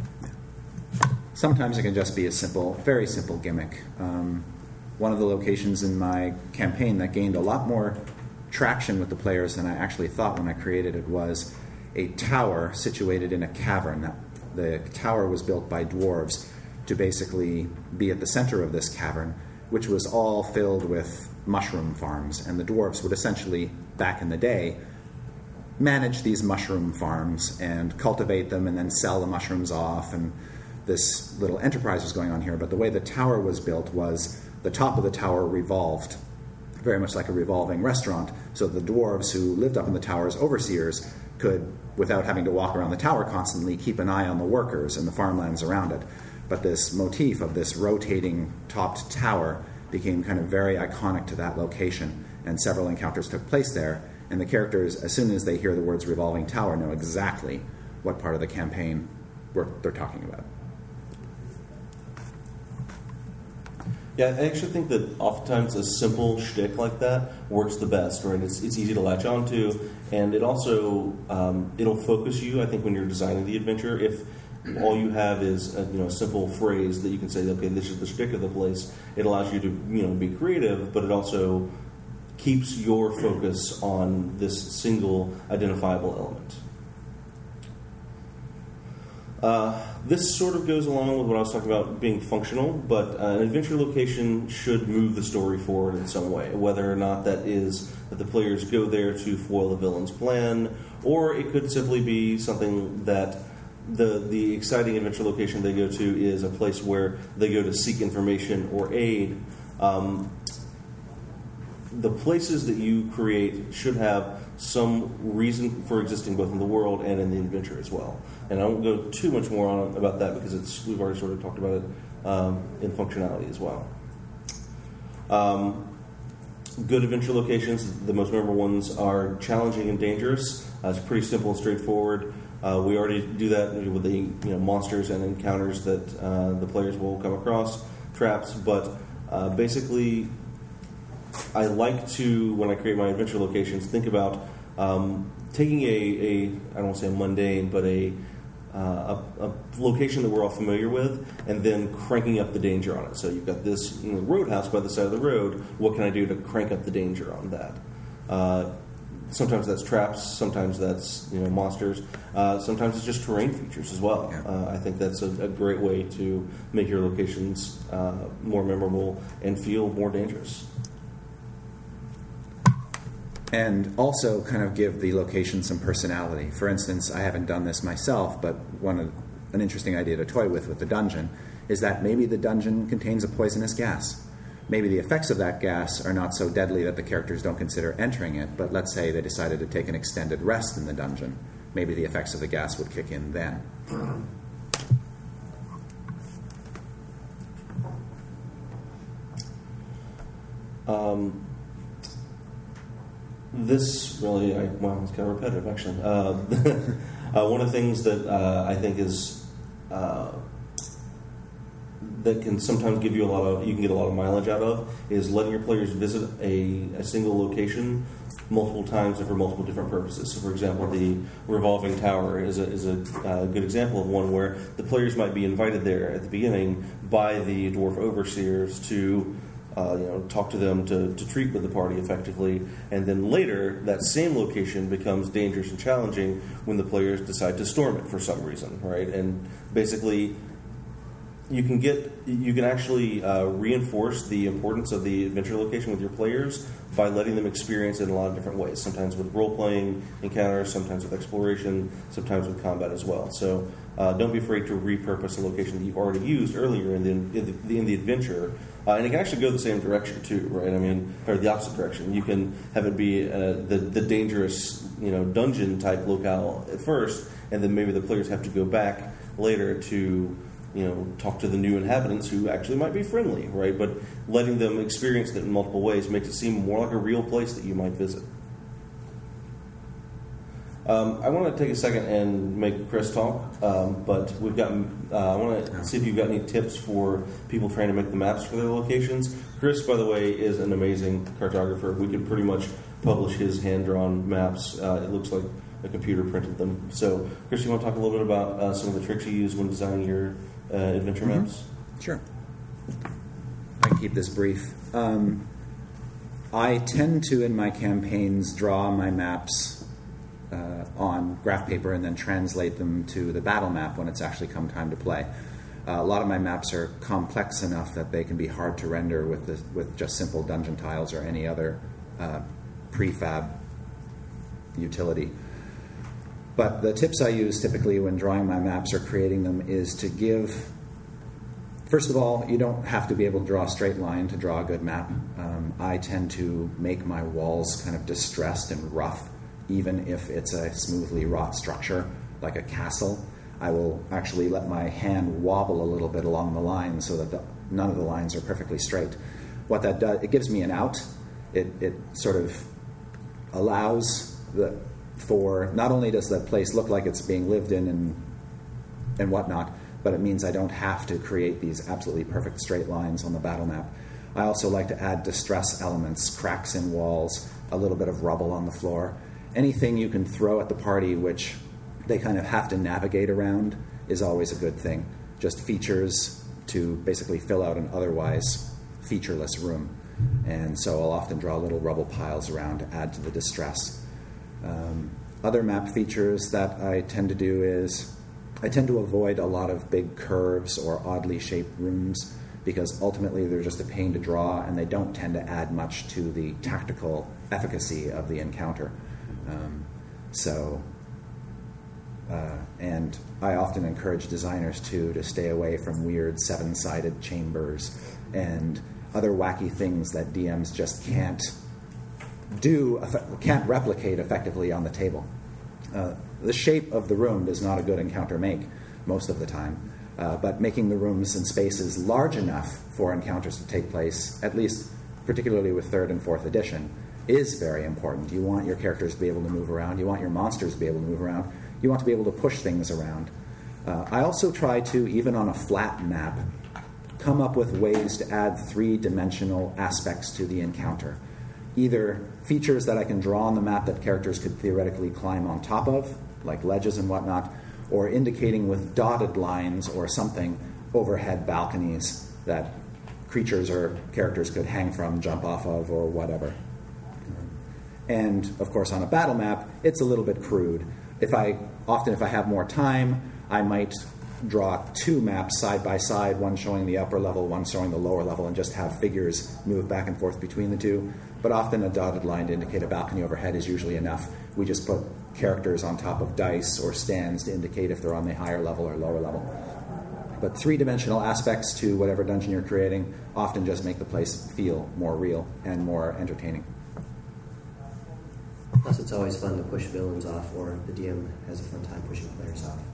Sometimes it can just be a very simple gimmick. One of the locations in my campaign that gained a lot more traction with the players than I actually thought when I created it was a tower situated in a cavern. The tower was built by dwarves to basically be at the center of this cavern, which was all filled with mushroom farms. And the dwarves would essentially, back in the day, manage these mushroom farms and cultivate them and then sell the mushrooms off. And this little enterprise was going on here. But the way the tower was built was the top of the tower revolved, very much like a revolving restaurant. So the dwarves who lived up in the tower as overseers could, without having to walk around the tower constantly, keep an eye on the workers and the farmlands around it. But this motif of this rotating topped tower became kind of very iconic to that location, and several encounters took place there, and the characters, as soon as they hear the words revolving tower, know exactly what part of the campaign they're talking about. Yeah, I actually think that oftentimes a simple shtick like that works the best, right? It's easy to latch onto, and it also it'll focus you. I think when you're designing the adventure, if all you have is a simple phrase that you can say, okay, this is the shtick of the place, it allows you to be creative, but it also keeps your focus on this single identifiable element. This sort of goes along with what I was talking about being functional, but an adventure location should move the story forward in some way, whether or not that is that the players go there to foil the villain's plan, or it could simply be something that the exciting adventure location they go to is a place where they go to seek information or aid. The places that you create should have some reason for existing both in the world and in the adventure as well. And I won't go too much more on about that because we've already sort of talked about it in functionality as well. Good adventure locations, the most memorable ones are challenging and dangerous. It's pretty simple and straightforward. We already do that with the monsters and encounters that the players will come across, traps, but basically I like to, when I create my adventure locations, think about taking I don't want to say a mundane, but a location that we're all familiar with, and then cranking up the danger on it. So you've got this roadhouse by the side of the road. What can I do to crank up the danger on that? Sometimes that's traps. Sometimes that's monsters. Sometimes it's just terrain features as well. Yeah. I think that's a great way to make your locations more memorable and feel more dangerous. and also kind of give the location some personality. For instance, I haven't done this myself, but an interesting idea to toy with the dungeon is that maybe the dungeon contains a poisonous gas. Maybe the effects of that gas are not so deadly that the characters don't consider entering it, but let's say they decided to take an extended rest in the dungeon. Maybe the effects of the gas would kick in then. This really, it's kind of repetitive, actually. One of the things that I think is that can sometimes give you you can get a lot of mileage out of, is letting your players visit a single location multiple times and for multiple different purposes. So, for example, the revolving tower is a good example of one where the players might be invited there at the beginning by the dwarf overseers to talk to them, to treat with the party effectively, and then later that same location becomes dangerous and challenging when the players decide to storm it for some reason, right? And basically, you can actually reinforce the importance of the adventure location with your players by letting them experience it in a lot of different ways. Sometimes with role-playing encounters, sometimes with exploration, sometimes with combat as well. So don't be afraid to repurpose a location that you've already used earlier in the adventure. And it can actually go the same direction too, right? I mean, or the opposite direction. You can have it be the dangerous, dungeon type locale at first, and then maybe the players have to go back later to talk to the new inhabitants who actually might be friendly, right? But letting them experience it in multiple ways makes it seem more like a real place that you might visit. I want to take a second and make Chris talk, but we've got. I want to see if you've got any tips for people trying to make the maps for their locations. Chris, by the way, is an amazing cartographer. We could pretty much publish his hand-drawn maps. It looks like a computer printed them. So, Chris, you want to talk a little bit about some of the tricks you use when designing your adventure maps? Sure. I can keep this brief. I tend to, in my campaigns, draw my maps on graph paper and then translate them to the battle map when it's actually come time to play. A lot of my maps are complex enough that they can be hard to render with just simple dungeon tiles or any other prefab utility. But the tips I use typically when drawing my maps or creating them is to give... First of all, you don't have to be able to draw a straight line to draw a good map. I tend to make my walls kind of distressed and rough, even if it's a smoothly wrought structure like a castle. I will actually let my hand wobble a little bit along the line so that none of the lines are perfectly straight. What that does, it gives me an out. It sort of allows for not only does the place look like it's being lived in and whatnot, but it means I don't have to create these absolutely perfect straight lines on the battle map. I also like to add distress elements, cracks in walls, a little bit of rubble on the floor. Anything you can throw at the party which they kind of have to navigate around is always a good thing. Just features to basically fill out an otherwise featureless room. And so I'll often draw little rubble piles around to add to the distress. Other map features that I tend to do is I tend to avoid a lot of big curves or oddly shaped rooms because ultimately they're just a pain to draw and they don't tend to add much to the tactical efficacy of the encounter. And I often encourage designers to stay away from weird 7-sided chambers and other wacky things that DMs just can't replicate effectively on the table. The shape of the room does not a good encounter make most of the time, but making the rooms and spaces large enough for encounters to take place, at least particularly with 3rd and 4th edition, is very important. You want your characters to be able to move around. You want your monsters to be able to move around. You want to be able to push things around. I also try to, even on a flat map, come up with ways to add 3-dimensional aspects to the encounter. Either features that I can draw on the map that characters could theoretically climb on top of, like ledges and whatnot, or indicating with dotted lines or something overhead balconies that creatures or characters could hang from, jump off of, or whatever. And, of course, on a battle map, it's a little bit crude. If I have more time, I might draw 2 maps side by side, one showing the upper level, one showing the lower level, and just have figures move back and forth between the two. but often a dotted line to indicate a balcony overhead is usually enough. We just put characters on top of dice or stands to indicate if they're on the higher level or lower level. But three-dimensional aspects to whatever dungeon you're creating often just make the place feel more real and more entertaining. Plus, it's always fun to push villains off, or the DM has a fun time pushing players off.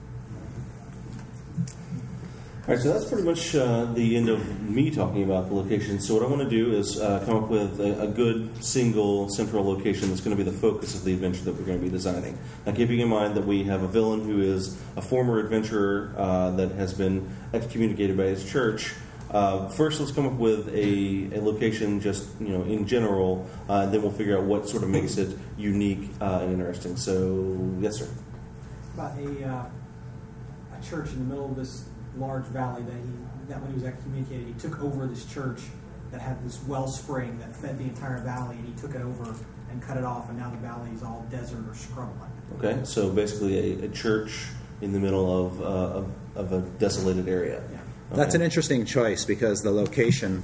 All right, so that's pretty much the end of me talking about the location. So what I want to do is come up with a good single central location that's going to be the focus of the adventure that we're going to be designing. Now, keeping in mind that we have a villain who is a former adventurer that has been excommunicated by his church. First, let's come up with a location just in general, and then we'll figure out what sort of makes it unique and interesting. So, yes, sir. About a church in the middle of this large valley that when he was excommunicated, he took over this church that had this wellspring that fed the entire valley, and he took it over and cut it off, and now the valley is all desert or scrub-like. Okay, so basically a church in the middle of a desolated area. Yeah. Okay. That's an interesting choice because the location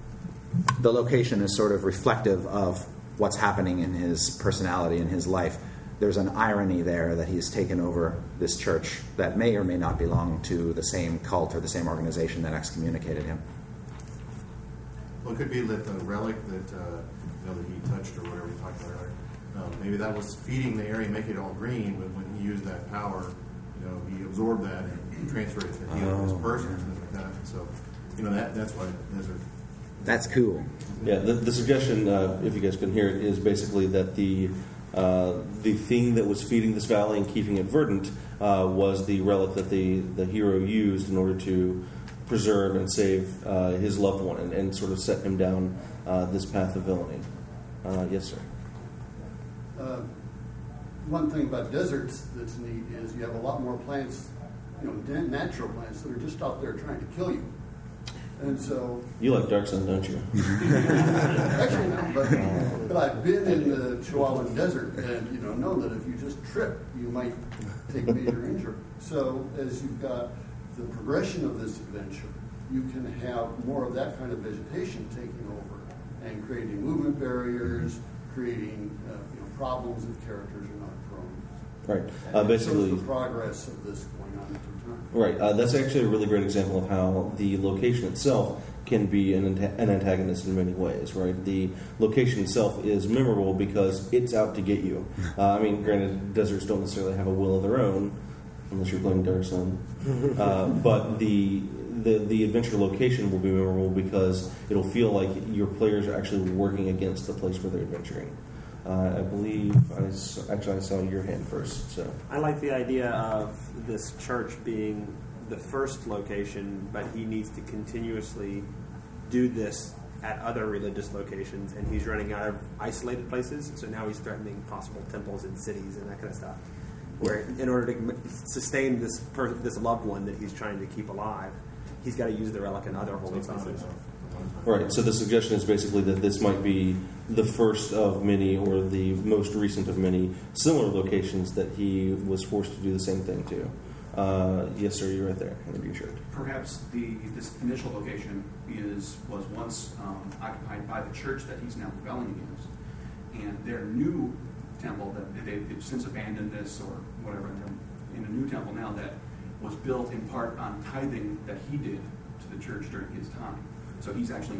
is sort of reflective of what's happening in his personality and his life. There's an irony there that he's taken over this church that may or may not belong to the same cult or the same organization that excommunicated him. Well, it could be that the relic that that he touched or whatever he talked about earlier, maybe that was feeding the area, making it all green. But when he used that power, he absorbed that and transferred it to heal his person and things like that. So, that's why desert. That's cool. Yeah, the suggestion, if you guys can hear it, is basically that the thing that was feeding this valley and keeping it verdant was the relic that the hero used in order to preserve and save his loved one and sort of set him down this path of villainy. Yes, sir. One thing about deserts that's neat is you have a lot more plants, natural plants that are just out there trying to kill you. And so you like Dark Sun, don't you? Actually, no. But I've been in the Chihuahuan Desert, and know that if you just trip, you might take major injury. So as you've got the progression of this adventure, you can have more of that kind of vegetation taking over and creating movement barriers, creating problems that characters are not prone. Right. Basically, shows the progress of this going on through time. Right. That's actually a really great example of how the location itself can be an antagonist in many ways, right? The location itself is memorable because it's out to get you. Granted, deserts don't necessarily have a will of their own, unless you're playing Dark Sun. But the adventure location will be memorable because it'll feel like your players are actually working against the place where they're adventuring. I believe I saw your hand first. So I like the idea of this church being the first location, but he needs to continuously do this at other religious locations, and he's running out of isolated places. So now he's threatening possible temples in cities and that kind of stuff. Where in order to sustain this loved one that he's trying to keep alive, he's got to use the relic in other holy places. Right, so the suggestion is basically that this might be the first of many or the most recent of many similar locations that he was forced to do the same thing to. Yes, sir, you're right there. Under your shirt. Perhaps this initial location was once occupied by the church that he's now rebelling against. And their new temple, that they've since abandoned this or whatever, and they're in a new temple now that was built in part on tithing that he did to the church during his time. So he's actually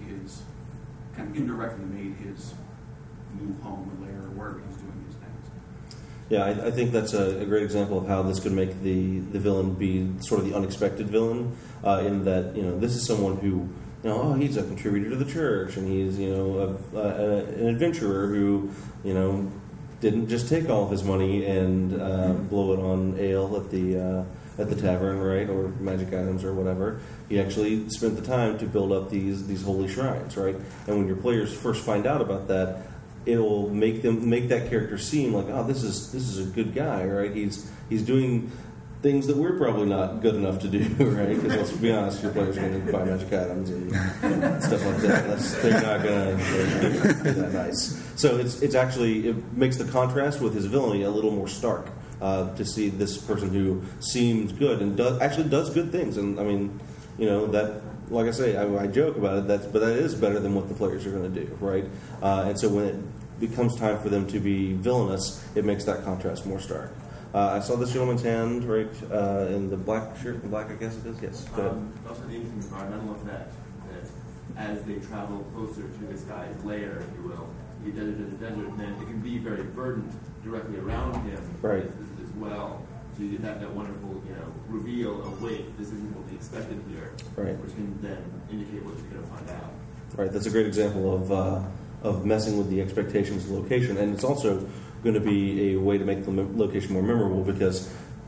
indirectly made his new home or lair or wherever he's doing his things. Yeah, I think that's a great example of how this could make the villain be sort of the unexpected villain, in that, this is someone who, he's a contributor to the church, and he's, an adventurer who, didn't just take all of his money and blow it on ale at the tavern, right, or magic items or whatever. He actually spent the time to build up these holy shrines, right? And when your players first find out about that, it'll make that character seem like, this is a good guy, right? He's doing things that we're probably not good enough to do, right? Because let's be honest, your players are going to buy magic items and stuff like that. They're not going to be that nice. So it makes the contrast with his villainy a little more stark. To see this person who seems good and does good things, and that, like I say, I joke about it. But that is better than what the players are going to do, right? And so when it becomes time for them to be villainous, it makes that contrast more stark. I saw this gentleman's hand right in the black shirt. Black, I guess it is. Yes. Go ahead. Also, the interesting environmental effect that as they travel closer to this guy's lair, if you will, the desert, and then it can be very verdant directly around him, right, as well. So you get that wonderful, reveal of wait, this isn't what we expected here, right, which can then indicate what you're going to find out. Right. That's a great example of messing with the expectations of location, and it's also going to be a way to make the location more memorable because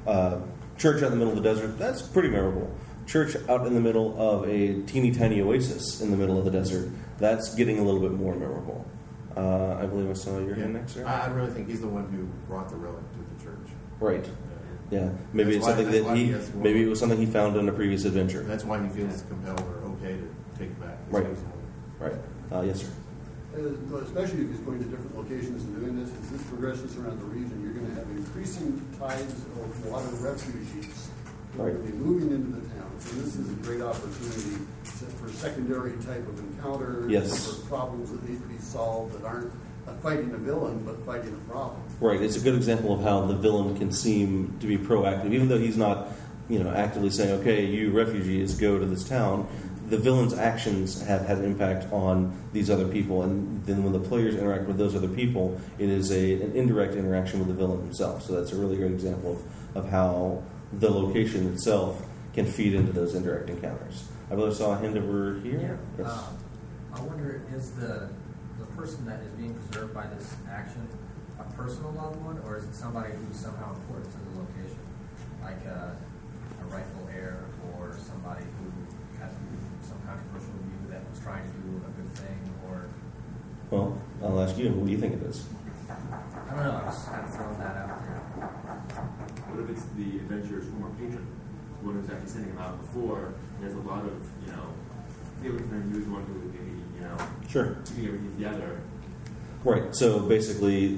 church out in the middle of the desert, that's pretty memorable. Church out in the middle of a teeny tiny oasis in the middle of the desert, that's getting a little bit more memorable. I believe I saw your hand next, sir. I really think he's the one who brought the relic to the church. Right. Yeah. Maybe it's something that maybe it was something he found in a previous adventure. That's why he feels compelled or okay to take it back. Right. Right. Yes, sir. Especially if he's going to different locations and doing this, as this progresses around the region, you're going to have increasing tides of water refugees who are going to be moving into the town. So this is a great opportunity for secondary type of encounters, yes, for problems that need to be solved that aren't fighting a villain, but fighting a problem. Right. It's a good example of how the villain can seem to be proactive, even though he's not, actively saying, "Okay, you refugees, go to this town." The villain's actions have had an impact on these other people, and then when the players interact with those other people, it is an indirect interaction with the villain himself. So that's a really great example of how the location itself can feed into those indirect encounters. I believe I saw a hand over here. Yeah. Yes. I wonder, is the person that is being preserved by this action a personal loved one, or is it somebody who's somehow important to the location, like a rightful heir or somebody who has some controversial view that was trying to do a good thing, or... Well, I'll ask you, what do you think it is? I don't know, I was kind of throwing that out there. What if it's the adventurer's former patron? One who's actually sending him out before. There's a lot of, feeling for him, he was one who would maybe, sure, keeping everything together. Right. So basically,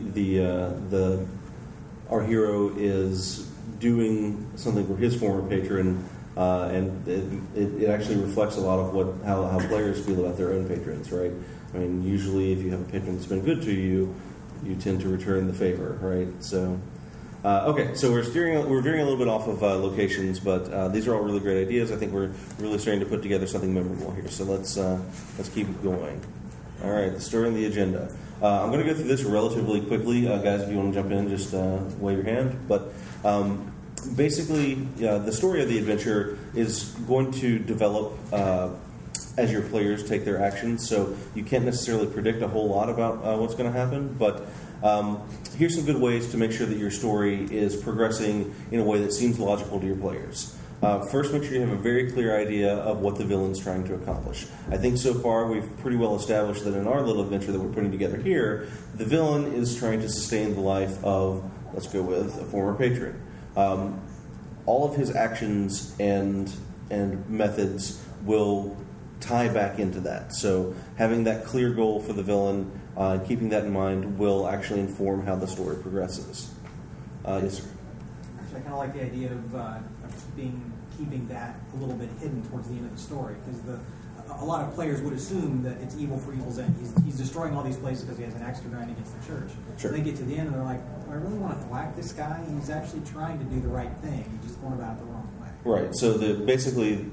our hero is doing something for his former patron, and it actually reflects a lot of how players feel about their own patrons, right? I mean, usually if you have a patron that's been good to you, you tend to return the favor, right? So, okay, so we're veering a little bit off of locations, but these are all really great ideas. I think we're really starting to put together something memorable here. So let's keep it going. All right, the story and the agenda. I'm going to go through this relatively quickly, guys. If you want to jump in, just wave your hand. But basically, the story of the adventure is going to develop as your players take their actions. So you can't necessarily predict a whole lot about what's going to happen, but here's some good ways to make sure that your story is progressing in a way that seems logical to your players. First, make sure you have a very clear idea of what the villain's trying to accomplish. I think so far we've pretty well established that in our little adventure that we're putting together here, the villain is trying to sustain the life of, let's go with, a former patron. All of his actions and methods will tie back into that. So having that clear goal for the villain, keeping that in mind, will actually inform how the story progresses. Yes, sir. Actually, I kind of like the idea of keeping that a little bit hidden towards the end of the story, because a lot of players would assume that it's evil for evil's end. He's destroying all these places because he has an axe to grind against the church. Sure. And they get to the end and they're like, I really want to thwack this guy. He's actually trying to do the right thing. He's just going about it the wrong way. Right. So basically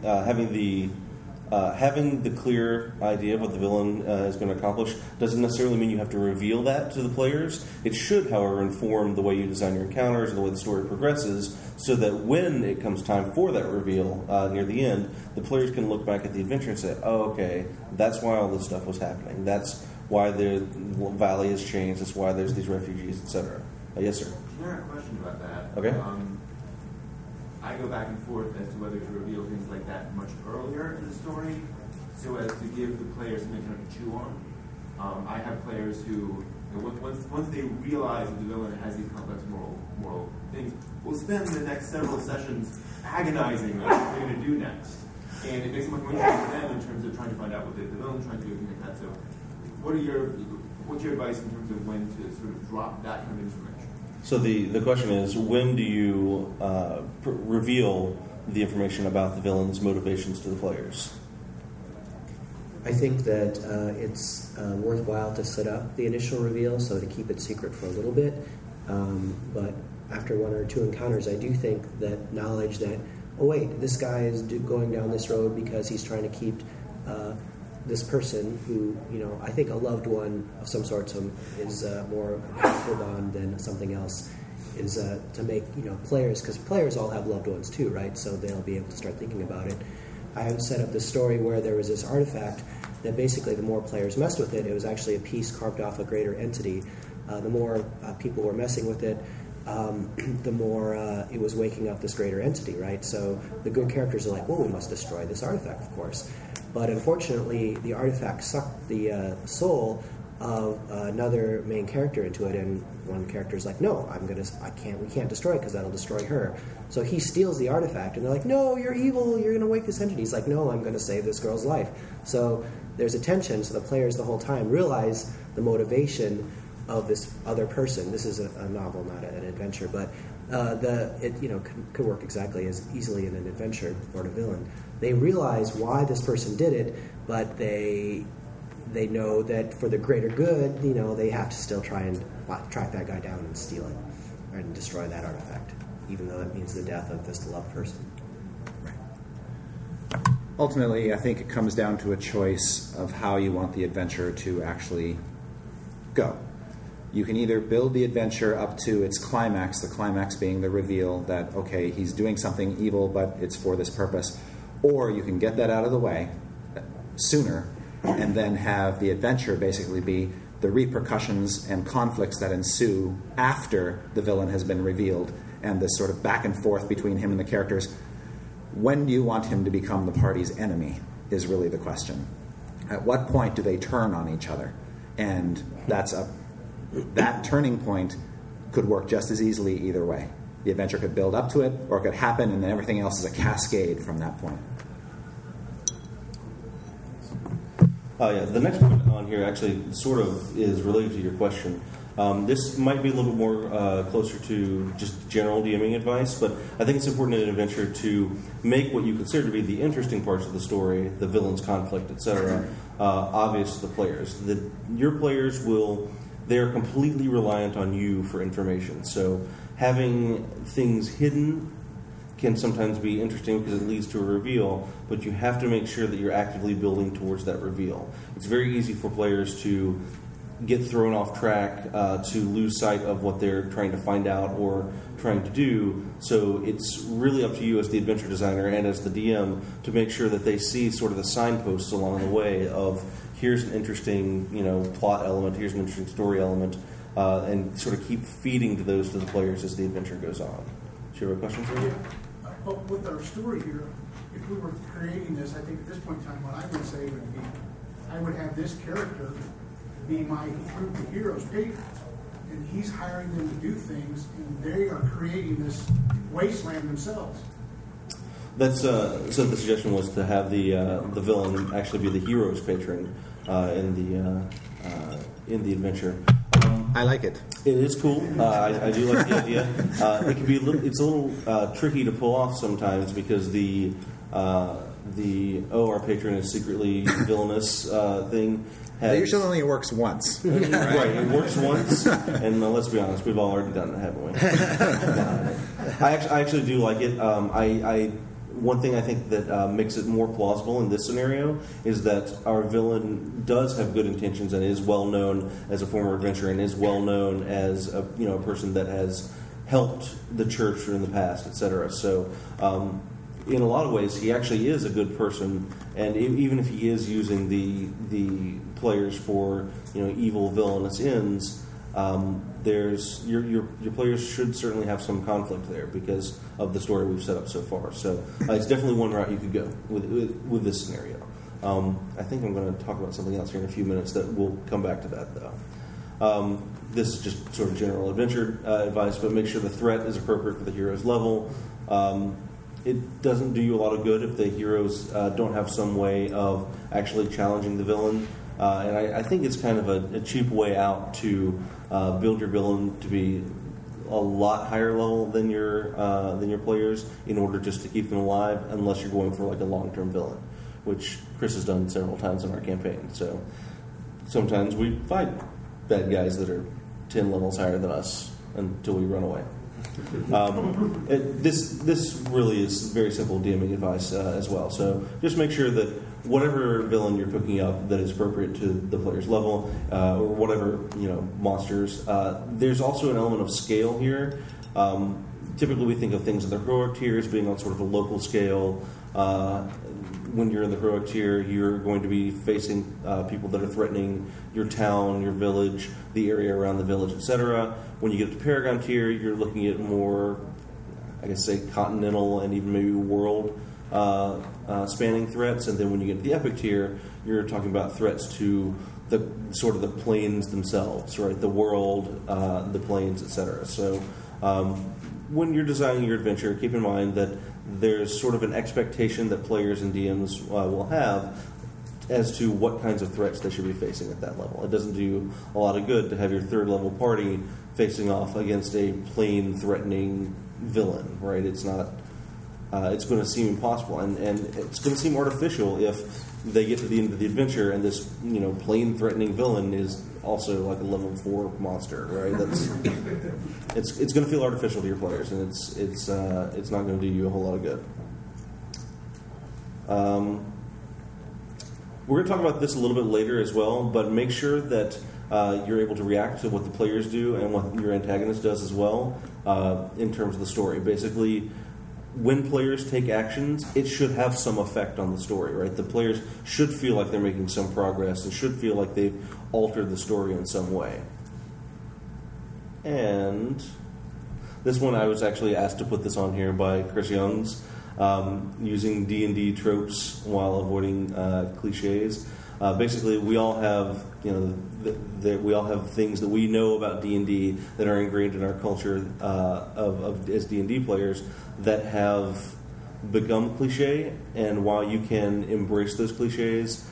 having the clear idea of what the villain is going to accomplish doesn't necessarily mean you have to reveal that to the players. It should, however, inform the way you design your encounters and the way the story progresses, so that when it comes time for that reveal near the end, the players can look back at the adventure and say, oh, okay, that's why all this stuff was happening. That's why the valley has changed. That's why there's these refugees, etc. Yes, sir. I have a question about that. Okay. I go back and forth as to whether to reveal things like that much earlier in the story, so as to give the players something kind of to chew on. I have players who, once they realize that the villain has these complex moral things, will spend the next several sessions agonizing on what they're going to do next. And it makes it much more interesting for them in terms of trying to find out what the villain's trying to do, things like that. So what's your advice in terms of when to sort of drop that kind of information? So the question is, when do you reveal the information about the villain's motivations to the players? I think that it's worthwhile to set up the initial reveal, so to keep it secret for a little bit. But after one or two encounters, I do think that knowledge that, oh wait, this guy is going down this road because he's trying to keep this person who, I think a loved one of some sort is more powerful bond than something else, is to make, players, because players all have loved ones too, right? So they'll be able to start thinking about it. I have set up this story where there was this artifact that basically the more players messed with it, it was actually a piece carved off a greater entity. The more people were messing with it, the more it was waking up this greater entity, right? So the good characters are like, well, we must destroy this artifact, of course. But unfortunately, the artifact sucked the soul of another main character into it, and one character is like, no, we can't destroy it because that'll destroy her. So he steals the artifact, and they're like, no, you're evil, you're going to wake this entity. He's like, no, I'm going to save this girl's life. So there's a tension, so the players the whole time realize the motivation of this other person. This is a novel, not an adventure, but it could work exactly as easily in an adventure or a villain. They realize why this person did it, but they know that for the greater good, they have to still try and track that guy down and steal it and destroy that artifact, even though that means the death of this loved person. Ultimately, I think it comes down to a choice of how you want the adventure to actually go. You can either build the adventure up to its climax, the climax being the reveal that, okay, he's doing something evil, but it's for this purpose, or you can get that out of the way sooner and then have the adventure basically be the repercussions and conflicts that ensue after the villain has been revealed, and this sort of back and forth between him and the characters. When do you want him to become the party's enemy is really the question. At what point do they turn on each other? And that turning point could work just as easily either way. The adventure could build up to it, or it could happen, and then everything else is a cascade from that point. The next point on here actually sort of is related to your question. This might be a little bit more closer to just general DMing advice, but I think it's important in an adventure to make what you consider to be the interesting parts of the story, the villain's conflict, etc., obvious to the players. Your players they're completely reliant on you for information. So having things hidden can sometimes be interesting because it leads to a reveal, but you have to make sure that you're actively building towards that reveal. It's very easy for players to get thrown off track, to lose sight of what they're trying to find out or trying to do. So it's really up to you as the adventure designer and as the DM to make sure that they see sort of the signposts along the way of here's an interesting plot element, here's an interesting story element, and sort of keep feeding to those to the players as the adventure goes on. Do you have a question for you? But with our story here, if we were creating this, I think at this point in time, what I would say would be, I would have this character be my group of heroes' patron, and he's hiring them to do things, and they are creating this wasteland themselves. That's so. The suggestion was to have the villain actually be the hero's patron in the adventure. I like it. It is cool. I do like the idea. It can be it's a little tricky to pull off sometimes because our patron is secretly villainous thing. Usually only works once. Right, it works once, and let's be honest, we've all already done it, haven't we? I actually do like it. One thing I think that makes it more plausible in this scenario is that our villain does have good intentions and is well known as a former adventurer and is well known as a person that has helped the church in the past, etc. So, in a lot of ways, he actually is a good person, and even if he is using the players for evil villainous ends. Your players should certainly have some conflict there because of the story we've set up so far. So it's definitely one route you could go with this scenario. I think I'm going to talk about something else here in a few minutes that we'll come back to that though. This is just sort of general adventure advice, but make sure the threat is appropriate for the hero's level. It doesn't do you a lot of good if the heroes don't have some way of actually challenging the villain. And I think it's kind of a cheap way out to build your villain to be lot higher level than your players in order just to keep them alive, unless you're going for like a long-term villain, which Chris has done several times in our campaign. So sometimes we fight bad guys that are 10 levels higher than us until we run away. This really is very simple DMing advice as well. So just make sure that whatever villain you're cooking up that is appropriate to the player's level, or whatever monsters. There's also an element of scale here. Typically, we think of things in the heroic tiers being on sort of a local scale. When you're in the heroic tier, you're going to be facing people that are threatening your town, your village, the area around the village, etc. When you get to Paragon tier, you're looking at more, I guess, say continental and even maybe world spanning threats. And then when you get to the epic tier, you're talking about threats to the sort of the planes themselves, right? The world, the planes, etc. So when you're designing your adventure, keep in mind that there's sort of an expectation that players and DMs will have as to what kinds of threats they should be facing at that level. It doesn't do a lot of good to have your third level party facing off against a plane threatening villain, right? It's not. It's going to seem impossible, and it's going to seem artificial if they get to the end of the adventure and this plane threatening villain is also like a level 4 monster, right? That's it's going to feel artificial to your players, and it's not going to do you a whole lot of good. We're going to talk about this a little bit later as well, but make sure that you're able to react to what the players do and what your antagonist does as well in terms of the story. Basically, when players take actions, it should have some effect on the story, right? The players should feel like they're making some progress and should feel like they've altered the story in some way. And this one, I was actually asked to put this on here by Chris Youngs, using D&D tropes while avoiding cliches. Basically, we all have, we all have things that we know about D&D that are ingrained in our culture as D&D players that have become cliche. And while you can embrace those cliches,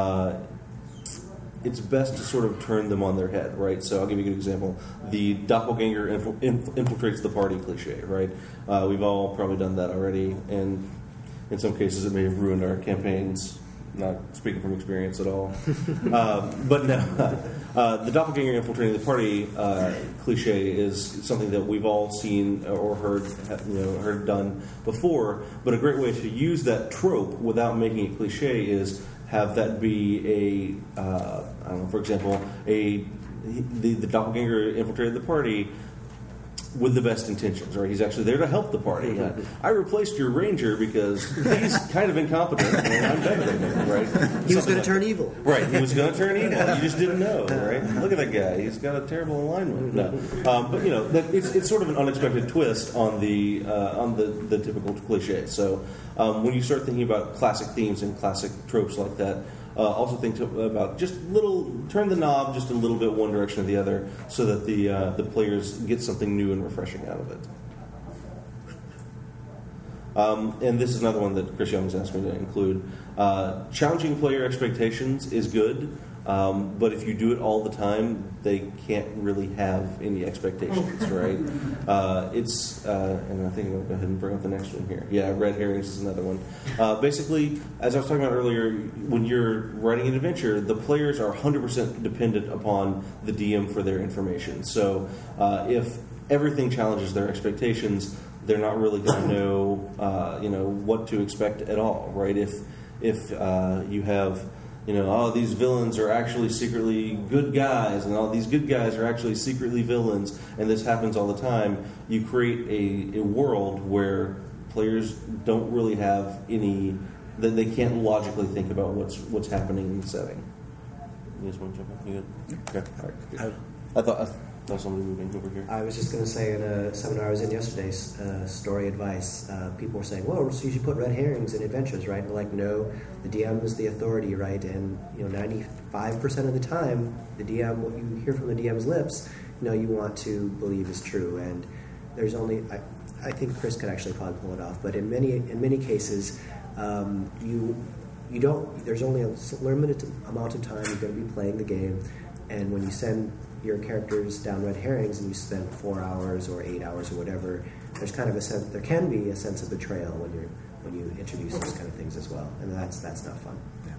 it's best to sort of turn them on their head, right? So I'll give you a good example. The doppelganger infiltrates the party cliche, right? We've all probably done that already, and in some cases it may have ruined our campaigns. Not speaking from experience at all. But no, the doppelganger infiltrating the party cliche is something that we've all seen or heard done before. But a great way to use that trope without making it cliche is have that be for example, the doppelganger infiltrated the party with the best intentions, right? He's actually there to help the party. I replaced your ranger because he's kind of incompetent and I'm better than him, right? He was going to turn evil. Right, he was going to turn evil. You just didn't know, right? Look at that guy. He's got a terrible alignment. No. But, it's sort of an unexpected twist on the typical cliche. So when you start thinking about classic themes and classic tropes like that, also think about just turn the knob just a little bit one direction or the other so that the players get something new and refreshing out of it. And this is another one that Chris Young's asked me to include. Challenging player expectations is good, but if you do it all the time, they can't really have any expectations, right? And I think I'm going to go ahead and bring up the next one here. Yeah, red herrings is another one. Basically, as I was talking about earlier, when you're writing an adventure, the players are 100% dependent upon the DM for their information. So if everything challenges their expectations, they're not really going to know, what to expect at all, right? If you have, these villains are actually secretly good guys, and all these good guys are actually secretly villains, and this happens all the time, you create a world where players don't really have any, that they can't logically think about what's happening in the setting. You just want to jump in? You good? Okay. All right. Good. I thought somebody moving over here. I was just going to say in a seminar I was in yesterday, story advice, people were saying, well, so you should put red herrings in adventures, right? And we're like, no, the DM is the authority, right? And 95% of the time, the DM, what you hear from the DM's lips, you want to believe is true. And there's only, I think Chris could actually probably pull it off, but in many cases, you don't. There's only a limited amount of time you're going to be playing the game, and when you send your characters down red herrings and you spend 4 hours or 8 hours or whatever, there's kind of a sense. There can be a sense of betrayal when you introduce those kind of things as well, and that's not fun.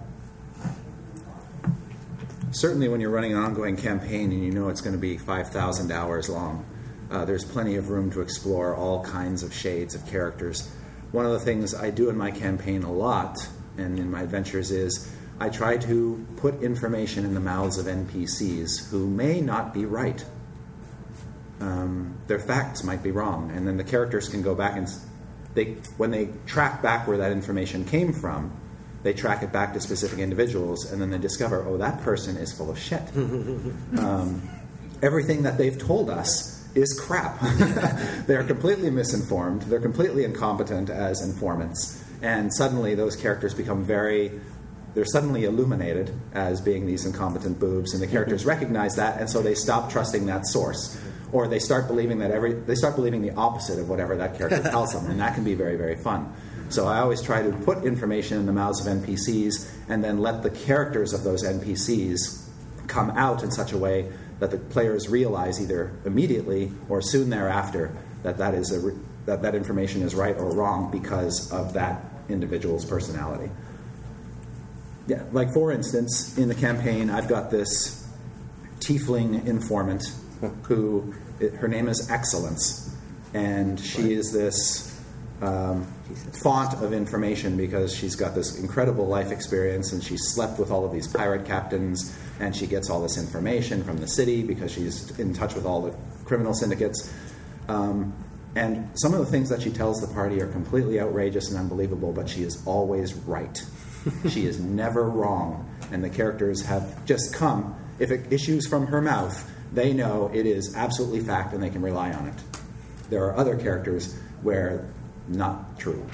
Certainly, when you're running an ongoing campaign and you know it's going to be 5,000 hours long, there's plenty of room to explore all kinds of shades of characters. One of the things I do in my campaign a lot and in my adventures is I try to put information in the mouths of NPCs who may not be right. Their facts might be wrong, and then the characters can go back and when they track back where that information came from, they track it back to specific individuals, and then they discover, oh, that person is full of shit. Everything that they've told us is crap. They're completely misinformed. They're completely incompetent as informants. And suddenly those characters become they're suddenly illuminated as being these incompetent boobs, and the characters recognize that, and so they stop trusting that source. Or they start believing the opposite of whatever that character tells them, and that can be very, very fun. So I always try to put information in the mouths of NPCs and then let the characters of those NPCs come out in such a way that the players realize either immediately or soon thereafter that information is right or wrong because of that individual's personality. Yeah, like for instance, in the campaign, I've got this tiefling informant who, her name is Excellence, and she is this font of information because she's got this incredible life experience, and she's slept with all of these pirate captains, and she gets all this information from the city because she's in touch with all the criminal syndicates. And some of the things that she tells the party are completely outrageous and unbelievable, but she is always right. She is never wrong. And the characters have just come. If it issues from her mouth, they know it is absolutely fact and they can rely on it. There are other characters where not true.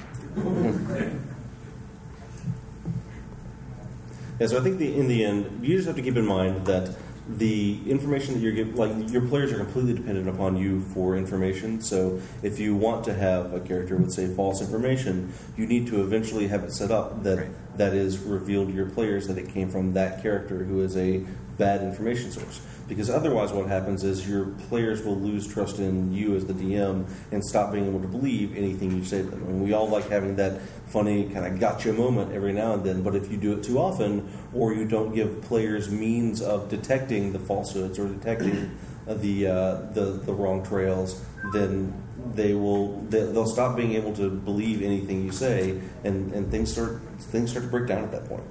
Yeah, so I think in the end, you just have to keep in mind that the information that you're giving, like your players are completely dependent upon you for information. So if you want to have a character with, say, false information, you need to eventually have it set up that is revealed to your players that it came from that character who is a bad information source. Because otherwise what happens is your players will lose trust in you as the DM and stop being able to believe anything you say to them. And we all like having that funny kind of gotcha moment every now and then, but if you do it too often or you don't give players means of detecting the falsehoods or detecting the wrong trails, then they'll stop being able to believe anything you say, and things start to break down at that point.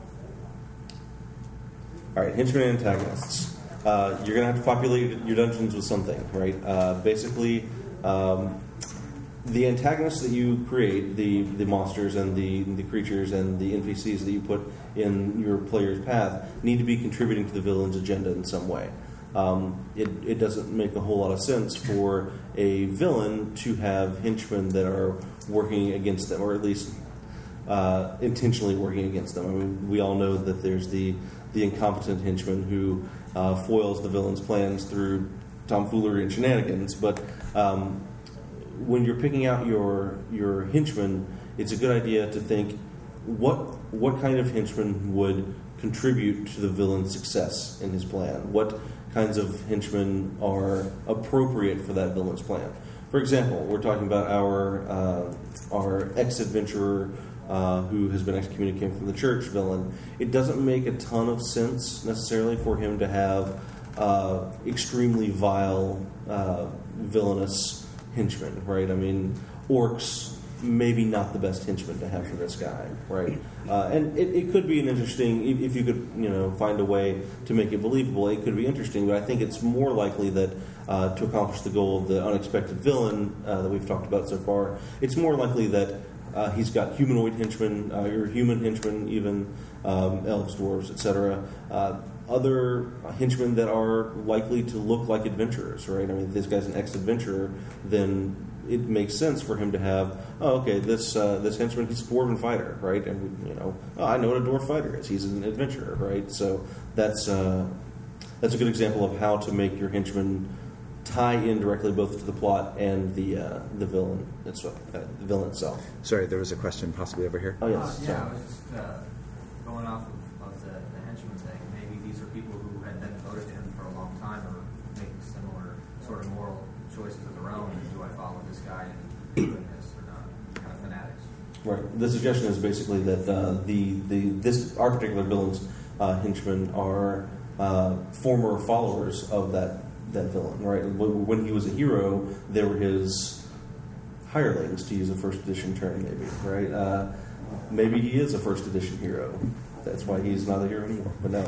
All right, henchmen and antagonists. You're going to have to populate your dungeons with something, right? Basically, the antagonists that you create, the monsters and the creatures and the NPCs that you put in your player's path, need to be contributing to the villain's agenda in some way. It doesn't make a whole lot of sense for a villain to have henchmen that are working against them, or at least intentionally working against them. I mean, we all know that there's the incompetent henchman who foils the villain's plans through tomfoolery and shenanigans. But when you're picking out your henchmen, it's a good idea to think what kind of henchman would contribute to the villain's success in his plan. What kinds of henchmen are appropriate for that villain's plan? For example, we're talking about our ex-adventurer who has been excommunicated from the church villain. It doesn't make a ton of sense necessarily for him to have extremely vile, villainous henchmen, right? I mean, orcs, maybe not the best henchman to have for this guy, right? And it could be an interesting, if you could, find a way to make it believable, it could be interesting, but I think it's more likely that to accomplish the goal of the unexpected villain that we've talked about so far, it's more likely that he's got humanoid henchmen, or human henchmen, even elves, dwarves, etc. Other henchmen that are likely to look like adventurers, right? I mean, if this guy's an ex-adventurer, then it makes sense for him to have, this henchman, he's a dwarven fighter, right? And I know what a dwarf fighter is. He's an adventurer, right? So that's a good example of how to make your henchmen tie in directly both to the plot and the villain itself. Sorry, there was a question possibly over here. Oh yes. I was just going off of the henchman thing. Maybe these are people who had been devoted to him for a long time, or choices of their own. Do I follow this guy and doing this or not? Kind of fanatics. Right. The suggestion is basically that our particular villain's henchmen are former followers of that villain. Right. When he was a hero, they were his hirelings, to use a first edition term, maybe. Right. Maybe he is a first edition hero. That's why he's not a hero anymore. But no,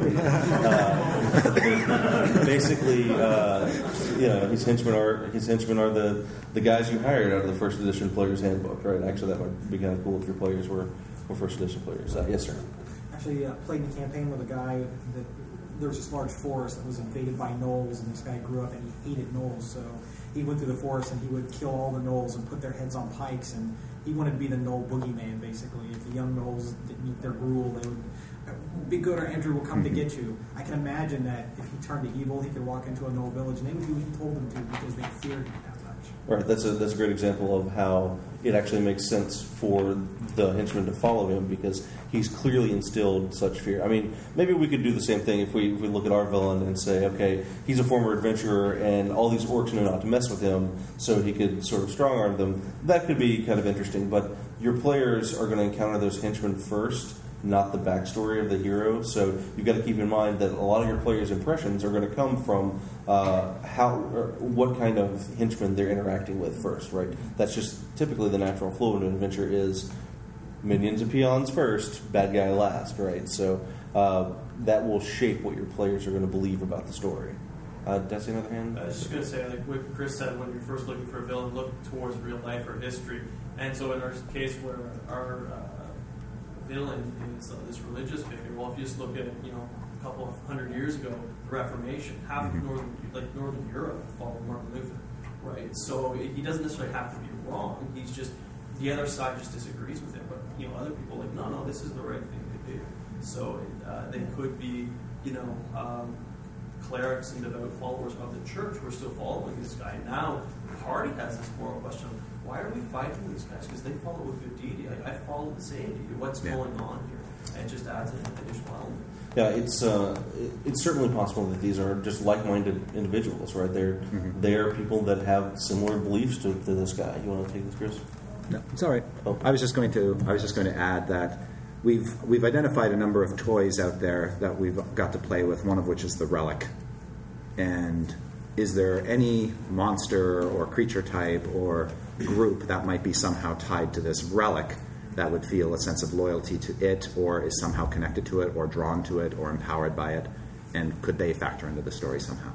basically, his henchmen are the guys you hired out of the first edition player's handbook, right? Actually, that might be kind of cool if your players were first edition players. Yes, sir. Actually, played in a campaign with a guy that there was this large forest that was invaded by gnolls, and this guy grew up and he hated gnolls, so he went through the forest and he would kill all the gnolls and put their heads on pikes, and he wanted to be the gnoll boogeyman, basically. If the young gnolls didn't meet their rule, they would be good, or Andrew will come to get you. I can imagine that if he turned to evil, he could walk into a gnoll village and they would do what he told them to because they feared him that much. Right, that's a great example of how it actually makes sense for the henchman to follow him, because he's clearly instilled such fear. I mean, maybe we could do the same thing if we look at our villain and say, okay, he's a former adventurer and all these orcs know not to mess with him, so he could sort of strong-arm them. That could be kind of interesting, but your players are going to encounter those henchmen first, not the backstory of the hero. So you've got to keep in mind that a lot of your players' impressions are going to come from what kind of henchmen they're interacting with first, right? That's just typically the natural flow of an adventure is minions and peons first, bad guy last, right? So that will shape what your players are going to believe about the story. Desi, another hand? I was just going to say, like what Chris said, when you're first looking for a villain, look towards real life or history. And so in our case where our villain is this religious figure, well, if you just look at a couple of 100 years ago, the Reformation, half of Northern Europe followed Martin Luther, right? So he doesn't necessarily have to be wrong. He's just, the other side just disagrees with him. But other people are like, no, this is the right thing to do. So they could be clerics and devout followers of the church who are still following this guy. Now the party has this moral question: why are we fighting these guys? Because they follow a good deity. I follow the same deity. What's going on here? And it just adds an additional element. Yeah, it's certainly possible that these are just like-minded individuals, right? They're people that have similar beliefs to this guy. You want to take this, Chris? No, it's all right. Oh. I was just going to add that we've identified a number of toys out there that we've got to play with. One of which is the relic. And is there any monster or creature type or group that might be somehow tied to this relic that would feel a sense of loyalty to it, or is somehow connected to it, or drawn to it, or empowered by it, and could they factor into the story somehow?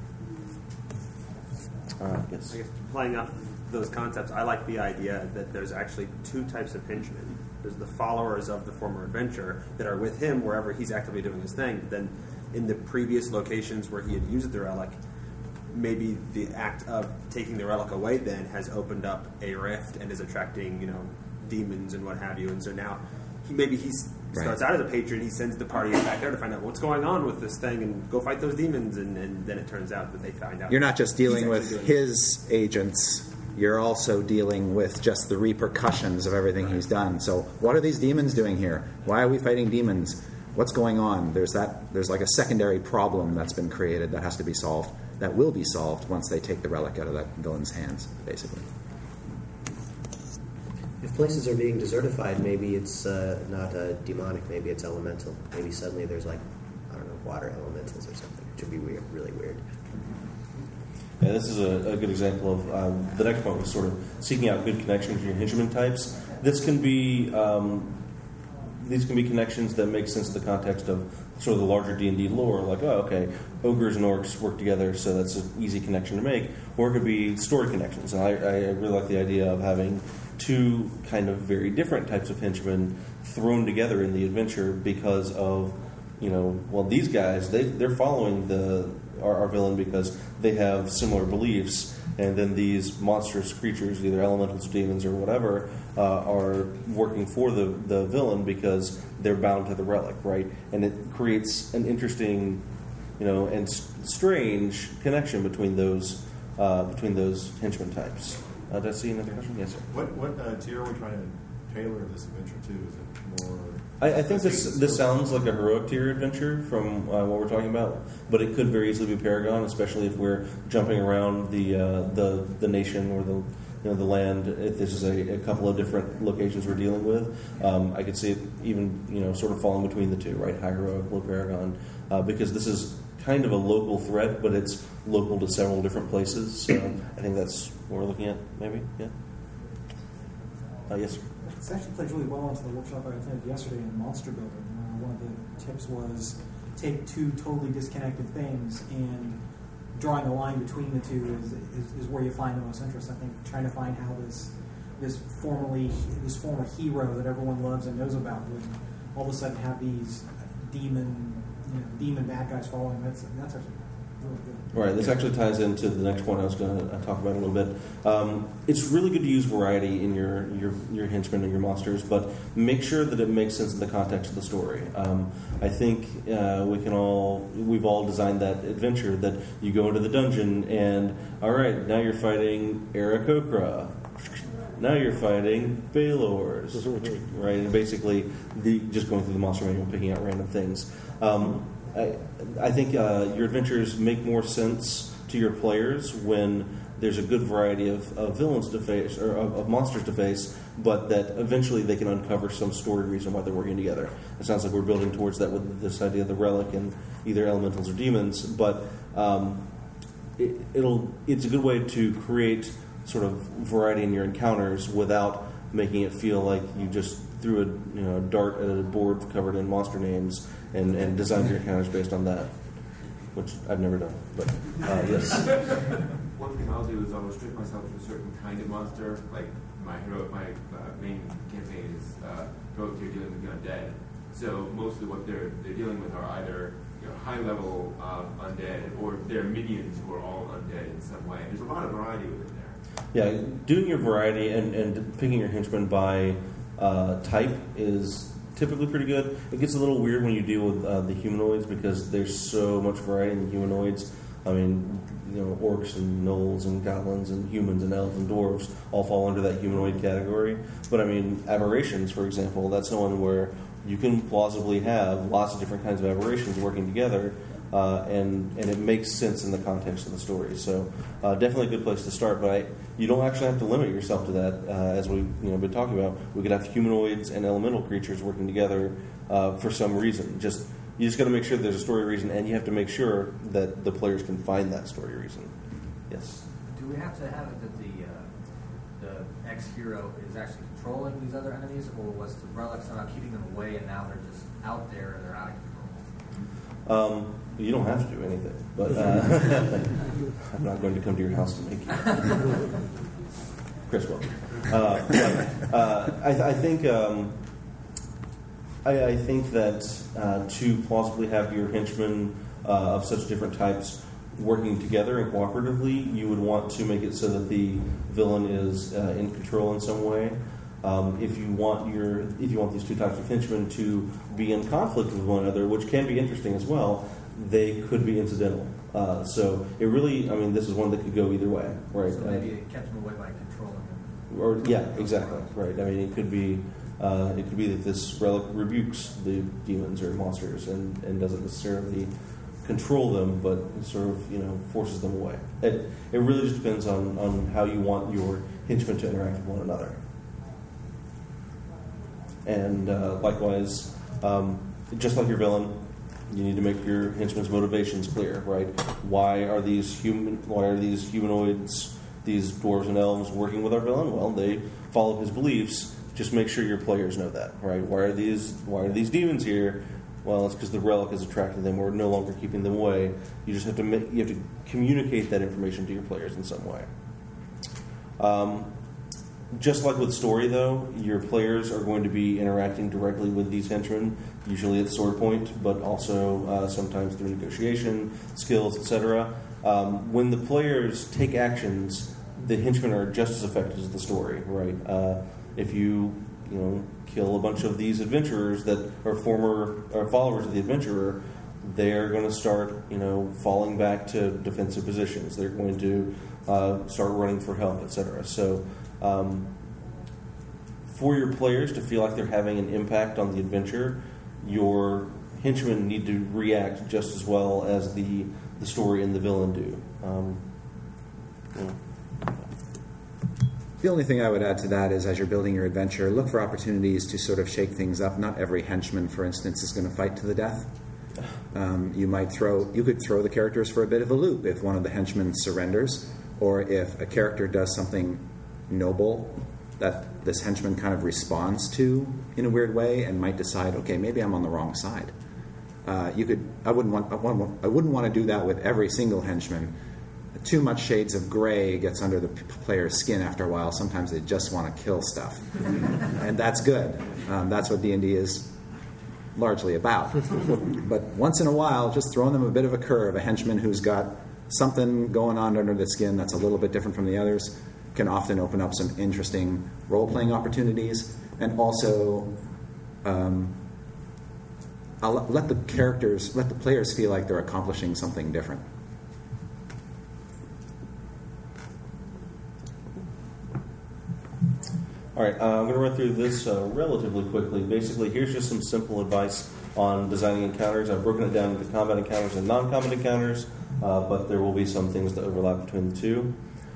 Yes. I guess playing off those concepts, I like the idea that there's actually two types of henchmen. There's the followers of the former adventurer that are with him wherever he's actively doing his thing. But then in the previous locations where he had used the relic, maybe the act of taking the relic away then has opened up a rift and is attracting, demons and what have you. And so now he starts out as a patron, he sends the party back there to find out what's going on with this thing and go fight those demons, and then it turns out that they find out. You're not just dealing with his agents, you're also dealing with just the repercussions of everything he's done. So what are these demons doing here? Why are we fighting demons? What's going on? There's like a secondary problem that's been created that has to be solved, that will be solved once they take the relic out of that villain's hands, basically. If places are being desertified, maybe it's not demonic, maybe it's elemental. Maybe suddenly there's water elementals or something, which would be weird, really weird. Yeah, this is a good example of the next point was sort of seeking out good connections to your henchmen types. These can be connections that make sense in the context of sort of the larger D&D lore, like, ogres and orcs work together, so that's an easy connection to make. Or it could be story connections. And I really like the idea of having two kind of very different types of henchmen thrown together in the adventure because of, these guys, they're following our villain because they have similar beliefs, and then these monstrous creatures, either elementals, demons, or whatever, are working for the villain because they're bound to the relic, right? And it creates an interesting, and strange connection between those henchmen types. Did I see another question? Yes, sir. What tier are we trying to tailor this adventure to? Is it more? I think this sounds like a heroic tier adventure from what we're talking about, but it could very easily be Paragon, especially if we're jumping around the nation or the land. If this is a couple of different locations we're dealing with, I could see it even sort of falling between the two, right? High heroic, low Paragon, because this is kind of a local threat, but it's local to several different places. So I think that's what we're looking at, maybe. Yeah. Yes, sir. It's actually played really well into the workshop I attended yesterday in Monster Building. One of the tips was take two totally disconnected things, and drawing a line between the two is where you find the most interest. I think trying to find how this former hero that everyone loves and knows about would all of a sudden have these demon bad guys following. That's actually really good. Right, this actually ties into the next point I was going to talk about a little bit. It's really good to use variety in your henchmen and your monsters, but make sure that it makes sense in the context of the story. I think we've all designed that adventure that you go into the dungeon and, all right, now you're fighting Aarakocra. Now you're fighting Baelors, right? And basically, just going through the monster manual, picking out random things. I think your adventures make more sense to your players when there's a good variety of villains to face, or of monsters to face, but that eventually they can uncover some story reason why they're working together. It sounds like we're building towards that with this idea of the relic and either elementals or demons, but it's a good way to create sort of variety in your encounters without making it feel like you just threw a dart at a board covered in monster names and designed your encounters based on that, which I've never done. But yes. One thing I'll do is I'll restrict myself to a certain kind of monster. Like my main campaign is heroic tier dealing with the undead. So mostly what they're dealing with are either high level undead or their minions who are all undead in some way. There's a lot of variety within there. Yeah, doing your variety and picking your henchmen by type is typically pretty good. It gets a little weird when you deal with the humanoids because there's so much variety in the humanoids. I mean, orcs and gnolls and goblins and humans and elves and dwarves all fall under that humanoid category. But I mean, aberrations, for example, that's one where you can plausibly have lots of different kinds of aberrations working together, and it makes sense in the context of the story. So definitely a good place to start, but you don't actually have to limit yourself to that. As we've been talking about, we could have humanoids and elemental creatures working together for some reason. You just got to make sure there's a story reason, and you have to make sure that the players can find that story reason. Yes? Do we have to have it that the ex-hero is actually controlling these other enemies, or was the relic somehow keeping them away and now they're just out there and they're out of control? You don't have to do anything, but I'm not going to come to your house to make you. Chris will. I think that to plausibly have your henchmen of such different types working together and cooperatively, you would want to make it so that the villain is in control in some way. If you want these two types of henchmen to be in conflict with one another, which can be interesting as well, they could be incidental. So it really, this is one that could go either way, right? So maybe it kept them away by controlling them. Or yeah, exactly, right. It could be that this relic rebukes the demons or monsters and doesn't necessarily control them, but sort of forces them away. It really just depends on how you want your henchmen to interact with one another. And likewise, just like your villain, you need to make your henchmen's motivations clear, right? Why are these humanoids, these dwarves and elves, working with our villain? Well, they follow his beliefs. Just make sure your players know that, right? Why are these demons here? Well, it's because the relic is attracting them. We're no longer keeping them away. You just have to communicate that information to your players in some way. Just like with story, though, your players are going to be interacting directly with these henchmen, usually at sword point, but also sometimes through negotiation, skills, etc. When the players take actions, the henchmen are just as effective as the story, right? If you kill a bunch of these adventurers that are followers of the adventurer, they're going to start falling back to defensive positions. They're going to start running for help, etc. So for your players to feel like they're having an impact on the adventure, your henchmen need to react just as well as the story and the villain do. The only thing I would add to that is, as you're building your adventure, look for opportunities to sort of shake things up. Not every henchman, for instance, is going to fight to the death. You could throw the characters for a bit of a loop if one of the henchmen surrenders, or if a character does something noble that this henchman kind of responds to in a weird way and might decide, okay, maybe I'm on the wrong side. I wouldn't want to do that with every single henchman. Too much shades of gray gets under the player's skin after a while. Sometimes they just want to kill stuff, and that's good. That's what D&D is largely about. But once in a while, just throwing them a bit of a curve, a henchman who's got something going on under the skin that's a little bit different from the others, can often open up some interesting role-playing opportunities, and also let the players feel like they're accomplishing something different. All right, I'm going to run through this relatively quickly. Basically, here's just some simple advice on designing encounters. I've broken it down into combat encounters and non-combat encounters, but there will be some things that overlap between the two.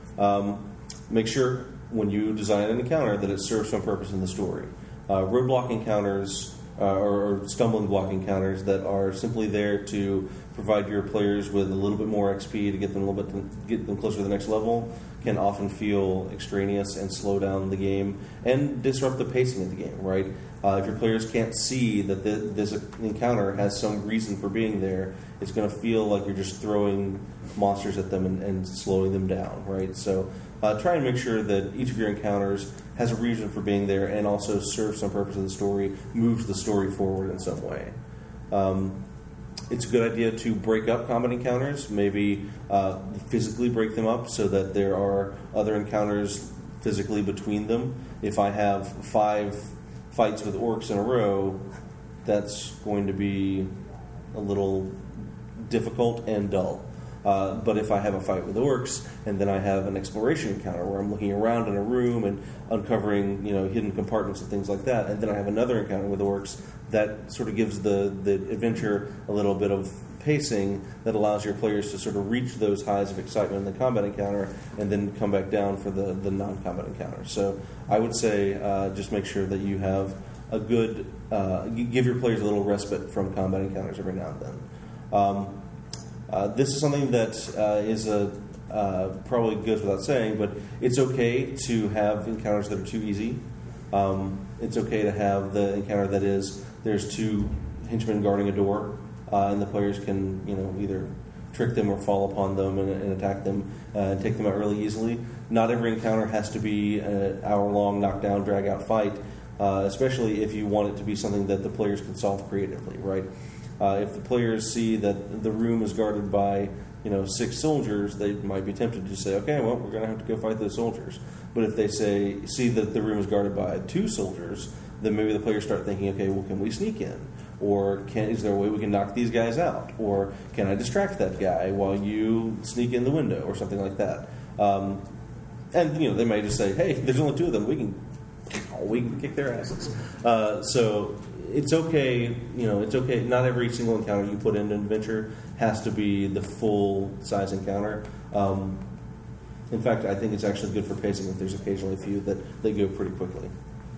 Make sure when you design an encounter that it serves some purpose in the story. Roadblock encounters or stumbling block encounters that are simply there to provide your players with a little bit more XP to get them closer to the next level can often feel extraneous and slow down the game and disrupt the pacing of the game, right? If your players can't see that this encounter has some reason for being there, it's going to feel like you're just throwing monsters at them and slowing them down, right? So try and make sure that each of your encounters has a reason for being there and also serves some purpose of the story, moves the story forward in some way. It's a good idea to break up combat encounters, maybe physically break them up so that there are other encounters physically between them. If I have 5 fights with orcs in a row, that's going to be a little difficult and dull. But if I have a fight with orcs and then I have an exploration encounter where I'm looking around in a room and uncovering hidden compartments and things like that, and then I have another encounter with orcs, that sort of gives the adventure a little bit of pacing that allows your players to sort of reach those highs of excitement in the combat encounter and then come back down for the non-combat encounter. So I would say just make sure that you have a good give your players a little respite from combat encounters every now and then. This is something that is probably goes without saying, but it's okay to have encounters that are too easy. It's okay to have the encounter that is there's 2 henchmen guarding a door, and the players can either trick them or fall upon them and attack them and take them out really easily. Not every encounter has to be an hour-long knockdown, drag-out fight, especially if you want it to be something that the players can solve creatively, right? If the players see that the room is guarded by 6 soldiers, they might be tempted to say, okay, well, we're going to have to go fight those soldiers. But if they see that the room is guarded by 2 soldiers, then maybe the players start thinking, okay, well, can we sneak in? Or is there a way we can knock these guys out? Or can I distract that guy while you sneak in the window or something like that? And they may just say, hey, there's only 2 of them. We can kick their asses. So it's okay. It's okay. Not every single encounter you put into an adventure has to be the full size encounter. In fact, I think it's actually good for pacing if there's occasionally a few that they go pretty quickly.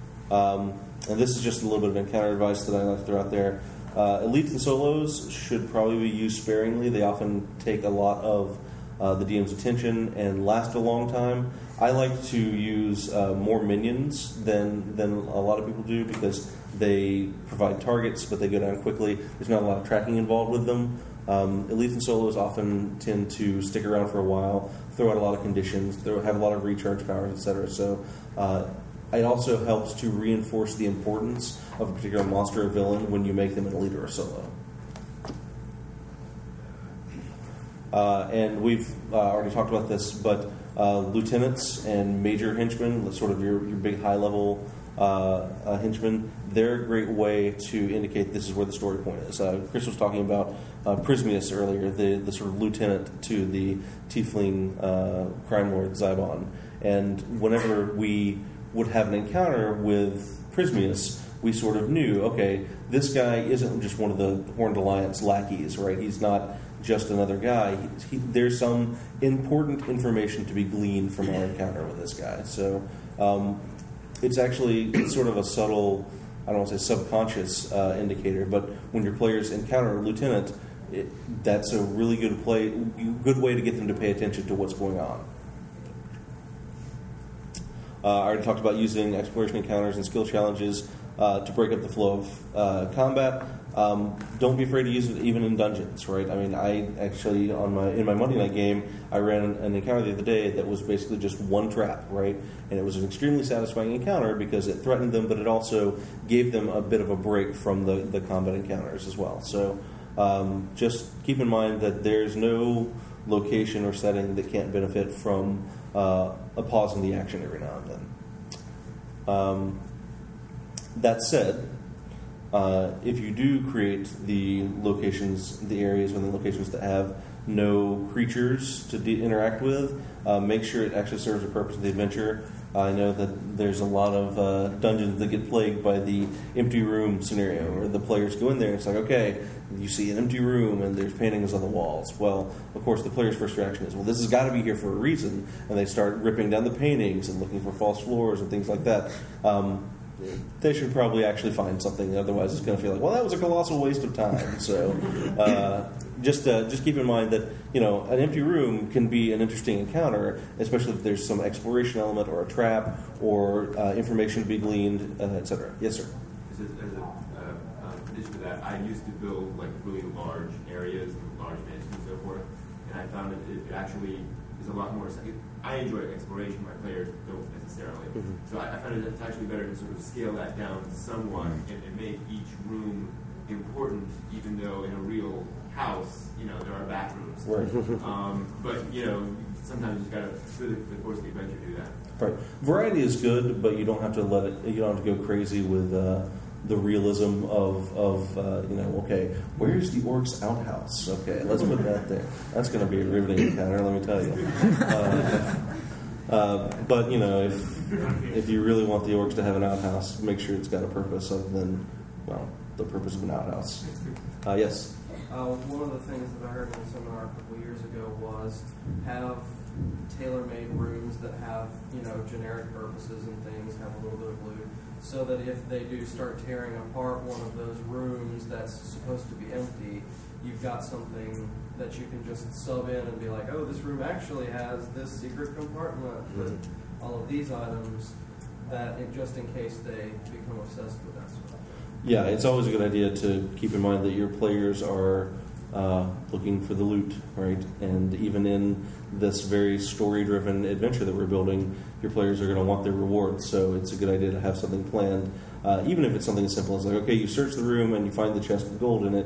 And this is just a little bit of encounter advice that I like to throw out there. Elites and solos should probably be used sparingly. They often take a lot of the DM's attention and last a long time. I like to use more minions than a lot of people do because they provide targets, but they go down quickly. There's not a lot of tracking involved with them. Elites and solos often tend to stick around for a while, throw out a lot of conditions, have a lot of recharge powers, etc. So it also helps to reinforce the importance of a particular monster or villain when you make them an elite or a solo. And we've already talked about this, but lieutenants and major henchmen, sort of your big high-level henchmen, they're a great way to indicate this is where the story point is. Chris was talking about Prismius earlier, the sort of lieutenant to the tiefling crime lord Zybon. And whenever we would have an encounter with Prismius, we sort of knew, okay, this guy isn't just one of the Horned Alliance lackeys, right? He's not just another guy. There's some important information to be gleaned from our encounter with this guy. So it's actually sort of a subtle, I don't want to say subconscious indicator, but when your players encounter a lieutenant, that's a really good way to get them to pay attention to what's going on. I already talked about using exploration encounters and skill challenges to break up the flow of combat. Don't be afraid to use it even in dungeons, right? I mean, I actually, in my Monday night game, I ran an encounter the other day that was basically just one trap, right? And it was an extremely satisfying encounter because it threatened them, but it also gave them a bit of a break from the combat encounters as well. So just keep in mind that there's no location or setting that can't benefit from a pause in the action every now and then. That said, if you do create the locations, the areas within locations that have no creatures to interact with, make sure it actually serves a purpose of the adventure. I know that there's a lot of dungeons that get plagued by the empty room scenario, where the players go in there and it's like, okay, you see an empty room and there's paintings on the walls. Well, of course, the player's first reaction is, well, this has got to be here for a reason, and they start ripping down the paintings and looking for false floors and things like that. They should probably actually find something, otherwise it's going to feel like, well, that was a colossal waste of time. So just keep in mind that, an empty room can be an interesting encounter, especially if there's some exploration element or a trap or information to be gleaned, etc. Yes, sir. As an addition to that, I used to build like really large areas, large mansions and so forth, and I found that it actually is a lot more. I enjoy exploration, my players don't necessarily. Mm-hmm. So I found it's actually better to sort of scale that down somewhat and make each room important, even though in a real house, there are back rooms. Right. But, sometimes you just got to, through the course of the adventure, do that. Right. Variety is good, but you don't have to you don't have to go crazy with the realism of okay, where's the orc's outhouse? Okay, let's put that there. That's going to be a riveting encounter, let me tell you. But if you really want the orcs to have an outhouse, make sure it's got a purpose other than, the purpose of an outhouse. Yes. One of the things that I heard in a seminar a couple years ago was have tailor-made rooms that have generic purposes and things, have a little bit of loot, so that if they do start tearing apart one of those rooms that's supposed to be empty, you've got something that you can just sub in and be like, oh, this room actually has this secret compartment with all of these items, that just in case they become obsessed with that stuff. Yeah, it's always a good idea to keep in mind that your players are looking for the loot, right? And even in this very story-driven adventure that we're building, your players are going to want their rewards, so it's a good idea to have something planned, even if it's something as simple as like, okay, you search the room and you find the chest with gold in it.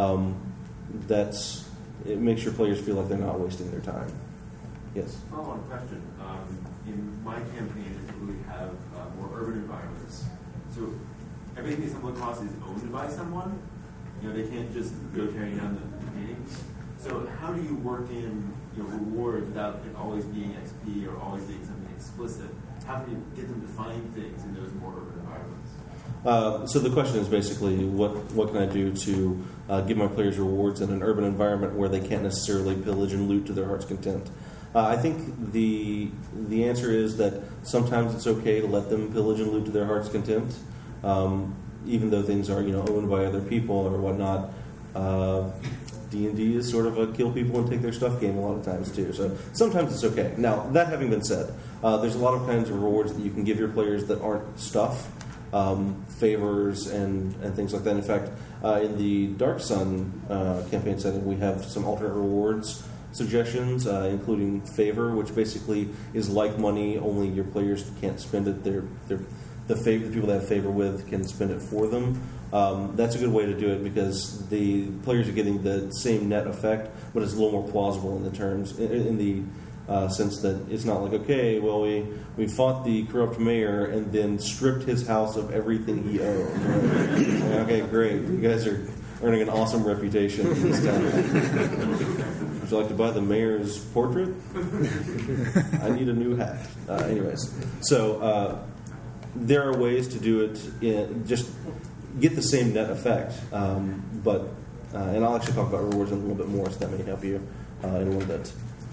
It makes your players feel like they're not wasting their time. Yes? Follow-on question. In my campaign, I typically have more urban environments. So everything that someone costs is owned by someone. They can't just go tearing down the paintings. So how do you work in rewards without it always being XP or always being something explicit? How can you get them to find things in those more urban environments? So the question is basically, what can I do to give my players rewards in an urban environment where they can't necessarily pillage and loot to their heart's content? I think the answer is that sometimes it's okay to let them pillage and loot to their heart's content, even though things are owned by other people or whatnot. D&D is sort of a kill people and take their stuff game a lot of times too. So sometimes it's okay. Now, that having been said, there's a lot of kinds of rewards that you can give your players that aren't stuff, favors and things like that. In fact, in the Dark Sun campaign setting, we have some alternate rewards suggestions, including favor, which basically is like money, only your players can't spend it. The people that have favor with can spend it for them. That's a good way to do it because the players are getting the same net effect, but it's a little more plausible in the terms, in the sense that it's not like, okay, well, we fought the corrupt mayor and then stripped his house of everything he owned. Okay, great. You guys are earning an awesome reputation in this town. Would you like to buy the mayor's portrait? I need a new hat. Anyways, so there are ways to do it, just get the same net effect. But and I'll actually talk about rewards in a little bit more, so that may help you in a little bit.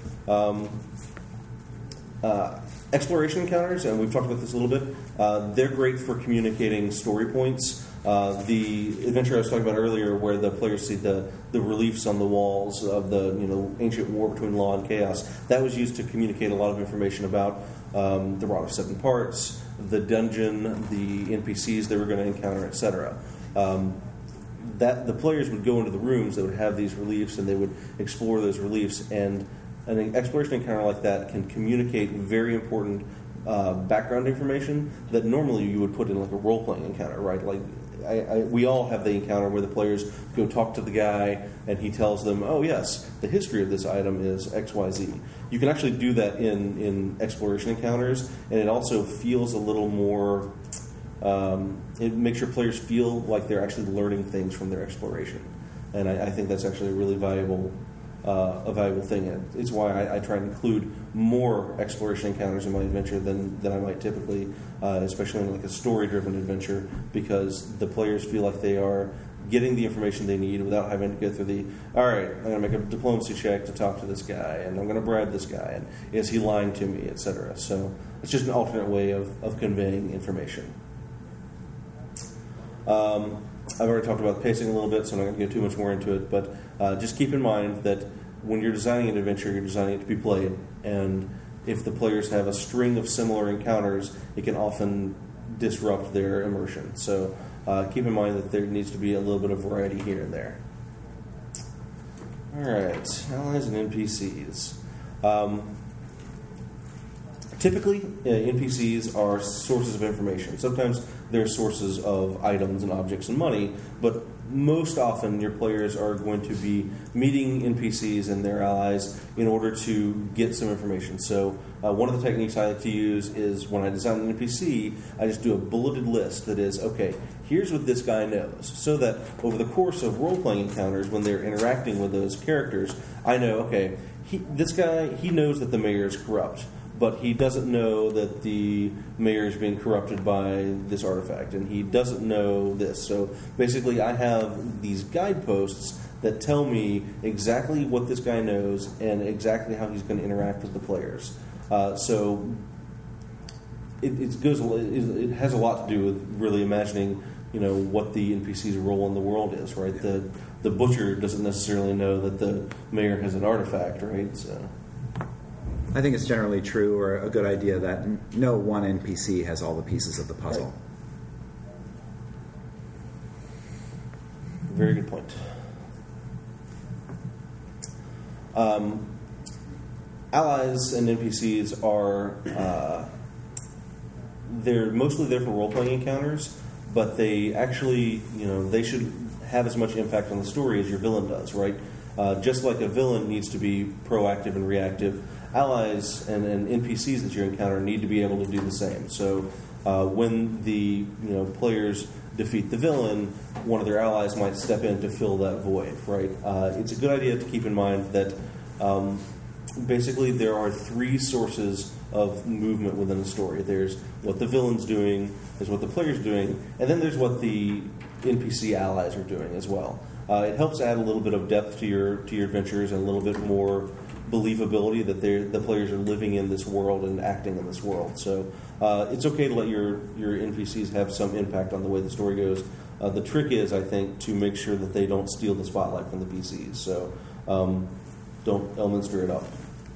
Exploration encounters, and we've talked about this a little bit, they're great for communicating story points. The adventure I was talking about earlier, where the players see the reliefs on the walls of the ancient war between law and chaos, that was used to communicate a lot of information about the Rod of Seven Parts, the dungeon, the NPCs they were going to encounter, etc. That the players would go into the rooms that would have these reliefs, and they would explore those reliefs, and an exploration encounter like that can communicate very important background information that normally you would put in like a role-playing encounter, right? Like we all have the encounter where the players go talk to the guy and he tells them, oh yes, the history of this item is XYZ. You can actually do that in exploration encounters, and it also feels a little more, it makes your players feel like they're actually learning things from their exploration. And I think that's actually a really valuable thing. And it's why I try to include more exploration encounters in my adventure than I might typically, especially in like a story-driven adventure, because the players feel like they are getting the information they need without having to go through all right, I'm going to make a diplomacy check to talk to this guy, and I'm going to bribe this guy, and is he lying to me, etc. So it's just an alternate way of conveying information. I've already talked about pacing a little bit, so I'm not going to go too much more into it, but just keep in mind that when you're designing an adventure, you're designing it to be played, and if the players have a string of similar encounters, it can often disrupt their immersion. So keep in mind that there needs to be a little bit of variety here and there. All right, allies and NPCs. Typically, NPCs are sources of information. Sometimes they're sources of items and objects and money, but most often your players are going to be meeting NPCs and their allies in order to get some information. So one of the techniques I like to use is when I design an NPC, I just do a bulleted list that is, okay, here's what this guy knows, so that over the course of role-playing encounters, when they're interacting with those characters, I know, okay, this guy, he knows that the mayor is corrupt, but he doesn't know that the mayor is being corrupted by this artifact, and he doesn't know this. So basically, I have these guideposts that tell me exactly what this guy knows and exactly how he's going to interact with the players. So it has a lot to do with really imagining, what the NPC's role in the world is, right? The butcher doesn't necessarily know that the mayor has an artifact, right? So I think it's generally true, or a good idea, that no one NPC has all the pieces of the puzzle. Right. Very good point. Allies and NPCs are they're mostly there for role-playing encounters, but they actually, they should have as much impact on the story as your villain does, right? Just like a villain needs to be proactive and reactive, allies and NPCs that you encounter need to be able to do the same. So when the players defeat the villain, one of their allies might step in to fill that void, right? It's a good idea to keep in mind that basically there are three sources of movement within the story. There's what the villain's doing, there's what the player's doing, and then there's what the NPC allies are doing as well. It helps add a little bit of depth to your adventures and a little bit more believability that the players are living in this world and acting in this world. So it's okay to let your NPCs have some impact on the way the story goes. The trick is, I think, to make sure that they don't steal the spotlight from the PCs. So don't Elminster it up.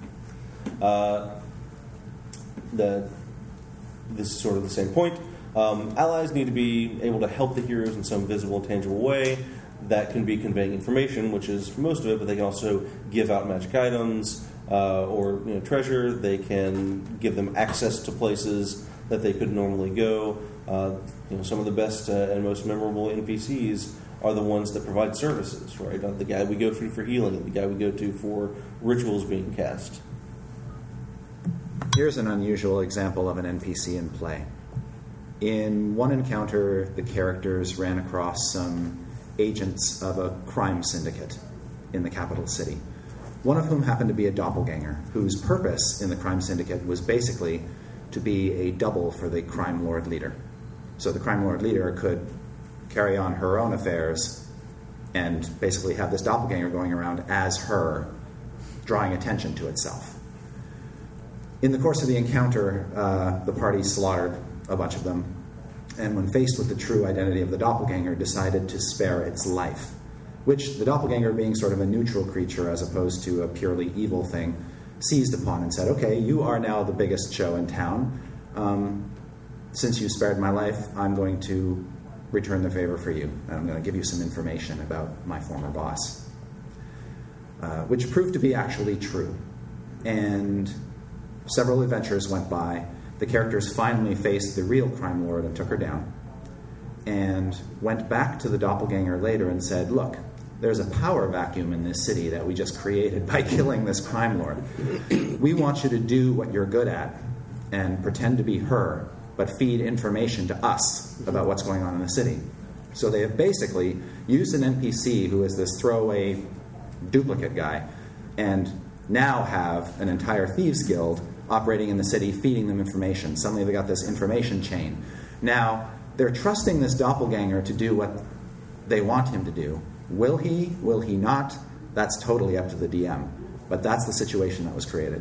This is sort of the same point. Allies need to be able to help the heroes in some visible, tangible way. That can be conveying information, which is most of it, but they can also give out magic items or treasure. They can give them access to places that they could normally go. Some of the best and most memorable NPCs are the ones that provide services, right? The guy we go to for healing, the guy we go to for rituals being cast. Here's an unusual example of an NPC in play. In one encounter, the characters ran across some agents of a crime syndicate in the capital city, one of whom happened to be a doppelganger, whose purpose in the crime syndicate was basically to be a double for the crime lord leader. So the crime lord leader could carry on her own affairs and basically have this doppelganger going around as her, drawing attention to itself. In the course of the encounter, the party slaughtered a bunch of them, and when faced with the true identity of the doppelganger, decided to spare its life, which the doppelganger, being sort of a neutral creature as opposed to a purely evil thing, seized upon and said, okay, you are now the biggest show in town. Since you spared my life, I'm going to return the favor for you. And I'm going to give you some information about my former boss. Which proved to be actually true. And several adventures went by. The characters finally faced the real crime lord and took her down. And went back to the doppelganger later and said, look, there's a power vacuum in this city that we just created by killing this crime lord. We want you to do what you're good at and pretend to be her, but feed information to us about what's going on in the city. So they have basically used an NPC who is this throwaway duplicate guy, and now have an entire thieves guild operating in the city, feeding them information. Suddenly they got this information chain. Now, they're trusting this doppelganger to do what they want him to do. Will he? Will he not? That's totally up to the DM. But that's the situation that was created.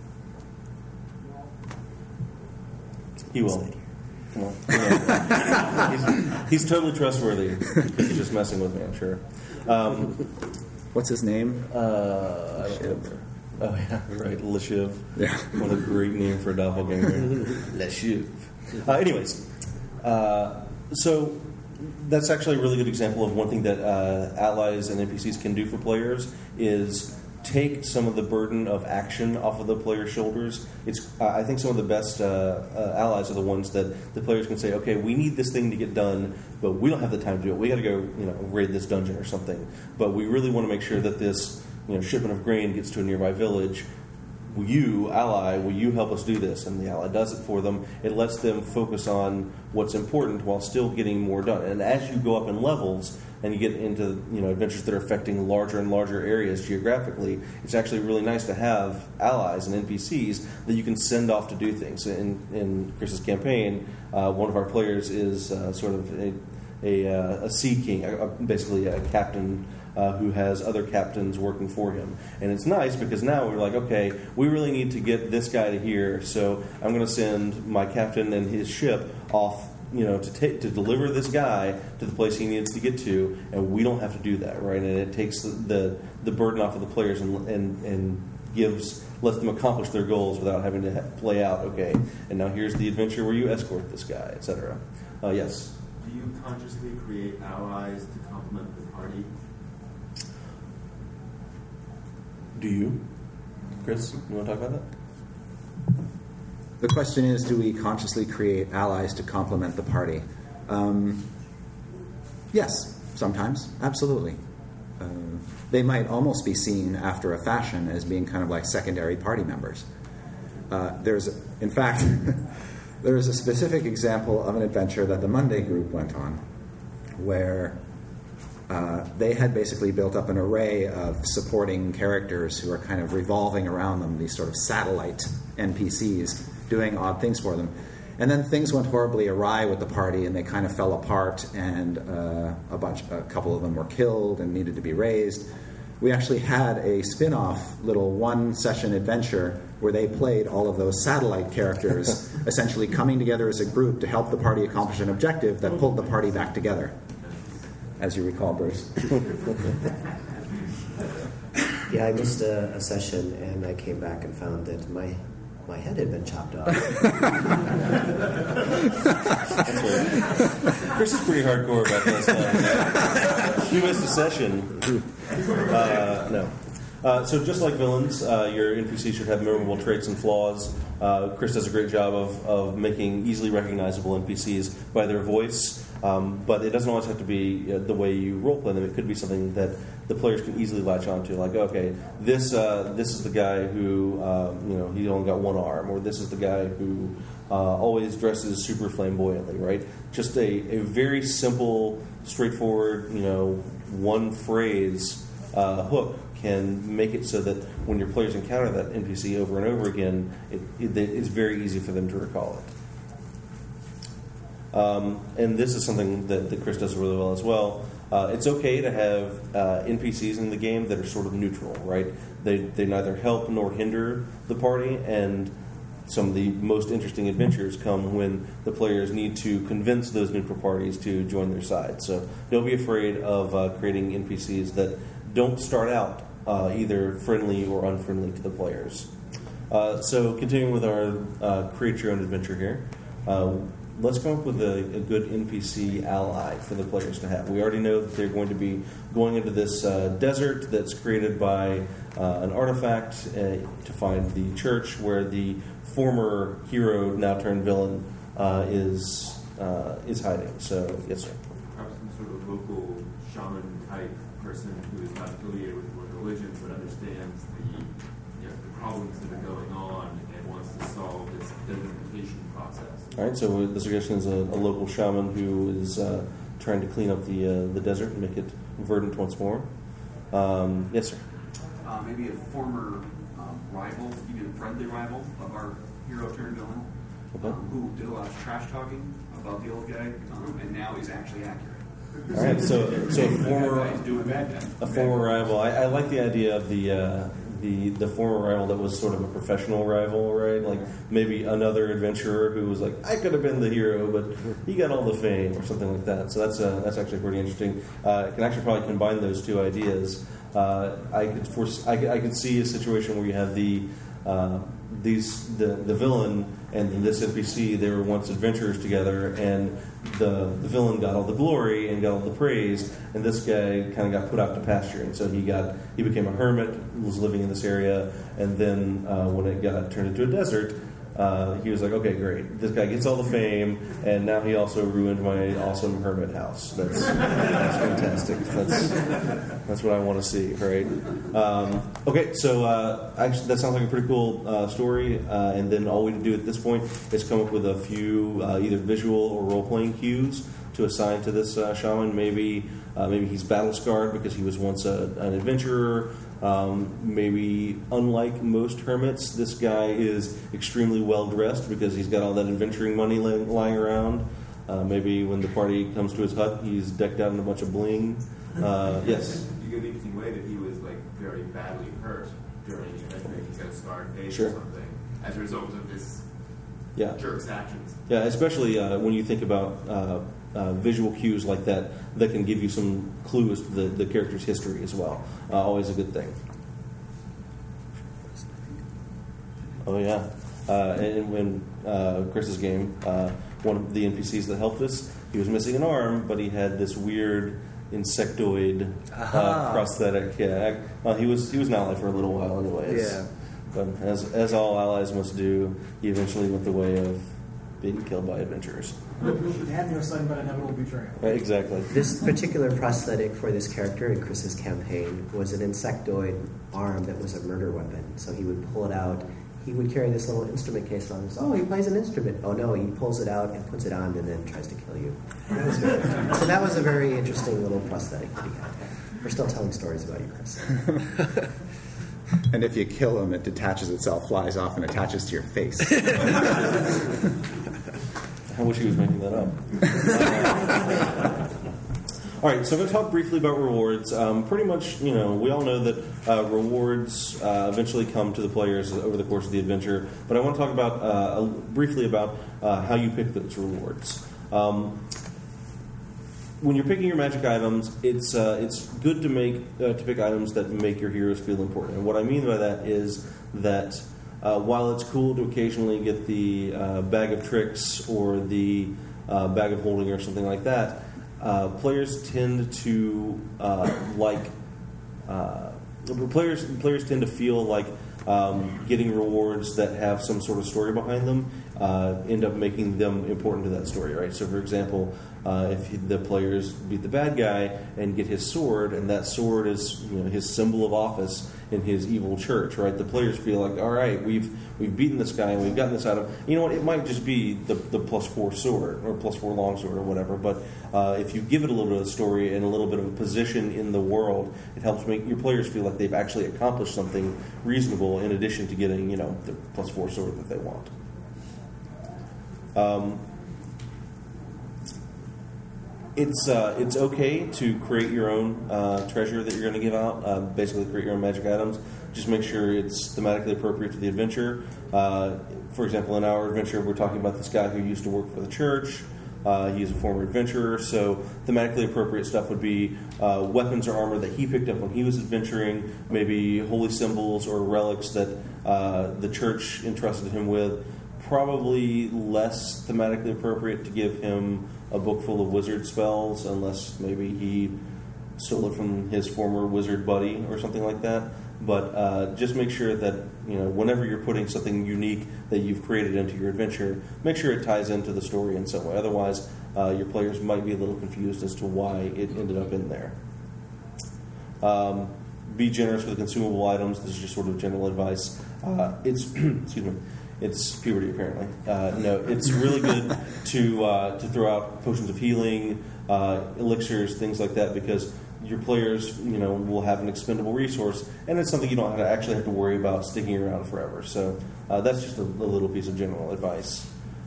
He will. Come on. Yeah. he's totally trustworthy. He's just messing with me, I'm sure. What's his name? I don't remember. Oh, yeah, right. Leshiv. Yeah. What a great name for a doppelganger. Leshiv. Anyways, so that's actually a really good example of one thing that allies and NPCs can do for players is take some of the burden of action off of the player's shoulders. I think some of the best allies are the ones that the players can say, okay, we need this thing to get done, but we don't have the time to do it. We got to go, raid this dungeon or something. But we really want to make sure that this, shipment of grain gets to a nearby village. Will you help us do this? And the ally does it for them. It lets them focus on what's important while still getting more done. And as you go up in levels and you get into adventures that are affecting larger and larger areas geographically, it's actually really nice to have allies and NPCs that you can send off to do things. In Chris's campaign, one of our players is sort of a sea king, basically a captain who has other captains working for him. And it's nice because now we're like, okay, we really need to get this guy to here, so I'm going to send my captain and his ship off, to deliver this guy to the place he needs to get to, and we don't have to do that, right? And it takes the burden off of the players and lets them accomplish their goals without having to play out, okay, and now here's the adventure where you escort this guy, etc. Yes? Do you consciously create allies to complement the party? Do you? Chris, you want to talk about that? The question is, do we consciously create allies to complement the party? Yes, sometimes, absolutely. They might almost be seen after a fashion as being kind of like secondary party members. In fact, there is a specific example of an adventure that the Monday group went on where they had basically built up an array of supporting characters who are kind of revolving around them, these sort of satellite NPCs doing odd things for them. And then things went horribly awry with the party, and they kind of fell apart, and a couple of them were killed and needed to be raised. We actually had a spin-off little one-session adventure where they played all of those satellite characters essentially coming together as a group to help the party accomplish an objective that pulled the party back together. As you recall, Bruce. Yeah, I missed a session, and I came back and found that my head had been chopped off. Chris is pretty hardcore about that stuff. You missed a session. No. So just like villains, your NPC should have memorable traits and flaws. Chris does a great job of making easily recognizable NPCs by their voice. But it doesn't always have to be the way you roleplay them. It could be something that the players can easily latch onto. Like, okay, this is the guy who he only got one arm, or this is the guy who always dresses super flamboyantly, right? Just a very simple, straightforward, one phrase hook can make it so that when your players encounter that NPC over and over again, it's very easy for them to recall it. And this is something that Chris does really well as well. It's okay to have NPCs in the game that are sort of neutral, right? They neither help nor hinder the party, and some of the most interesting adventures come when the players need to convince those neutral parties to join their side. So don't be afraid of creating NPCs that don't start out either friendly or unfriendly to the players. So continuing with our create your own adventure here, let's come up with a good NPC ally for the players to have. We already know that they're going to be going into this desert that's created by an artifact to find the church where the former hero, now turned villain, is hiding. So, yes, sir. Perhaps some sort of local shaman type person who is not affiliated with one religion but understands the problems that are going on and wants to solve this desertification process. All right, so the suggestion is a local shaman who is trying to clean up the desert and make it verdant once more. Yes, sir. Maybe a former rival, even friendly rival of our hero turned villain, who did a lot of trash talking about the old guy, and now is actually accurate. All right, so a former rival. I like the idea of the former rival that was sort of a professional rival, right? Like maybe another adventurer who was like, I could have been the hero, but he got all the fame or something like that. So that's actually pretty interesting. I can actually probably combine those two ideas. I could see a situation where you have the villain and this NPC. They were once adventurers together, and the villain got all the glory and got all the praise, and this guy kind of got put out to pasture, and so he became a hermit, was living in this area, and then when it got turned into a desert, he was like, okay, great, this guy gets all the fame, and now he also ruined my awesome hermit house. That's fantastic. That's what I want to see, right? Okay, so actually that sounds like a pretty cool story, and then all we do at this point is come up with a few either visual or role-playing cues to assign to this shaman. Maybe he's battle-scarred because he was once an adventurer. Maybe, unlike most hermits, this guy is extremely well-dressed because he's got all that adventuring money lying around. Maybe when the party comes to his hut, he's decked out in a bunch of bling. Yes? You get an interesting way that he was like very badly hurt during the event. He's got a scarred face Sure. or something as a result of this jerk's actions. Yeah, especially when you think about visual cues like that can give you some clues to the character's history as well. Always a good thing. Oh, yeah. And in Chris's game, one of the NPCs that helped us, he was missing an arm, but he had this weird insectoid prosthetic. Yeah, he was an ally for a little while anyways. Yeah. But as all allies must do, he eventually went the way of being killed by adventurers. They had no son but inevitable betrayal. Right, exactly. This particular prosthetic for this character in Chris's campaign was an insectoid arm that was a murder weapon. So he would pull it out. He would carry this little instrument case on. Oh, he plays an instrument. Oh no, he pulls it out and puts it on and then tries to kill you. So that was a very interesting little prosthetic that he had. We're still telling stories about you, Chris. And if you kill him, it detaches itself, flies off, and attaches to your face. I wish he was making that up. All right, so I'm going to talk briefly about rewards. Pretty much, we all know that rewards eventually come to the players over the course of the adventure, but I want to talk about briefly about how you pick those rewards. When you're picking your magic items, it's good to pick items that make your heroes feel important. And what I mean by that is that while it's cool to occasionally get the bag of tricks or the bag of holding or something like that, players tend to players tend to feel like getting rewards that have some sort of story behind them end up making them important to that story, right? So, for example, if the players beat the bad guy and get his sword, and that sword is his symbol of office in his evil church, right? The players feel like, all right, we've beaten this guy and we've gotten this out of. You know what? It might just be the +4 sword or +4 longsword or whatever. But if you give it a little bit of a story and a little bit of a position in the world, it helps make your players feel like they've actually accomplished something reasonable in addition to getting, you know, the +4 sword that they want. It's okay to create your own treasure that you're going to give out. Basically, create your own magic items. Just make sure it's thematically appropriate to the adventure. For example, in our adventure, we're talking about this guy who used to work for the church. He's a former adventurer, so thematically appropriate stuff would be weapons or armor that he picked up when he was adventuring, maybe holy symbols or relics that the church entrusted him with. Probably less thematically appropriate to give him a book full of wizard spells, unless maybe he stole it from his former wizard buddy or something like that. But just make sure that, you know, whenever you're putting something unique that you've created into your adventure, make sure it ties into the story in some way. Otherwise, your players might be a little confused as to why it ended up in there. Be generous with consumable items. This is just sort of general advice. It's excuse me. It's puberty, apparently. No, it's really good to throw out potions of healing, elixirs, things like that, because your players, you know, will have an expendable resource, and it's something you don't actually have to worry about sticking around forever. So that's just a little piece of general advice.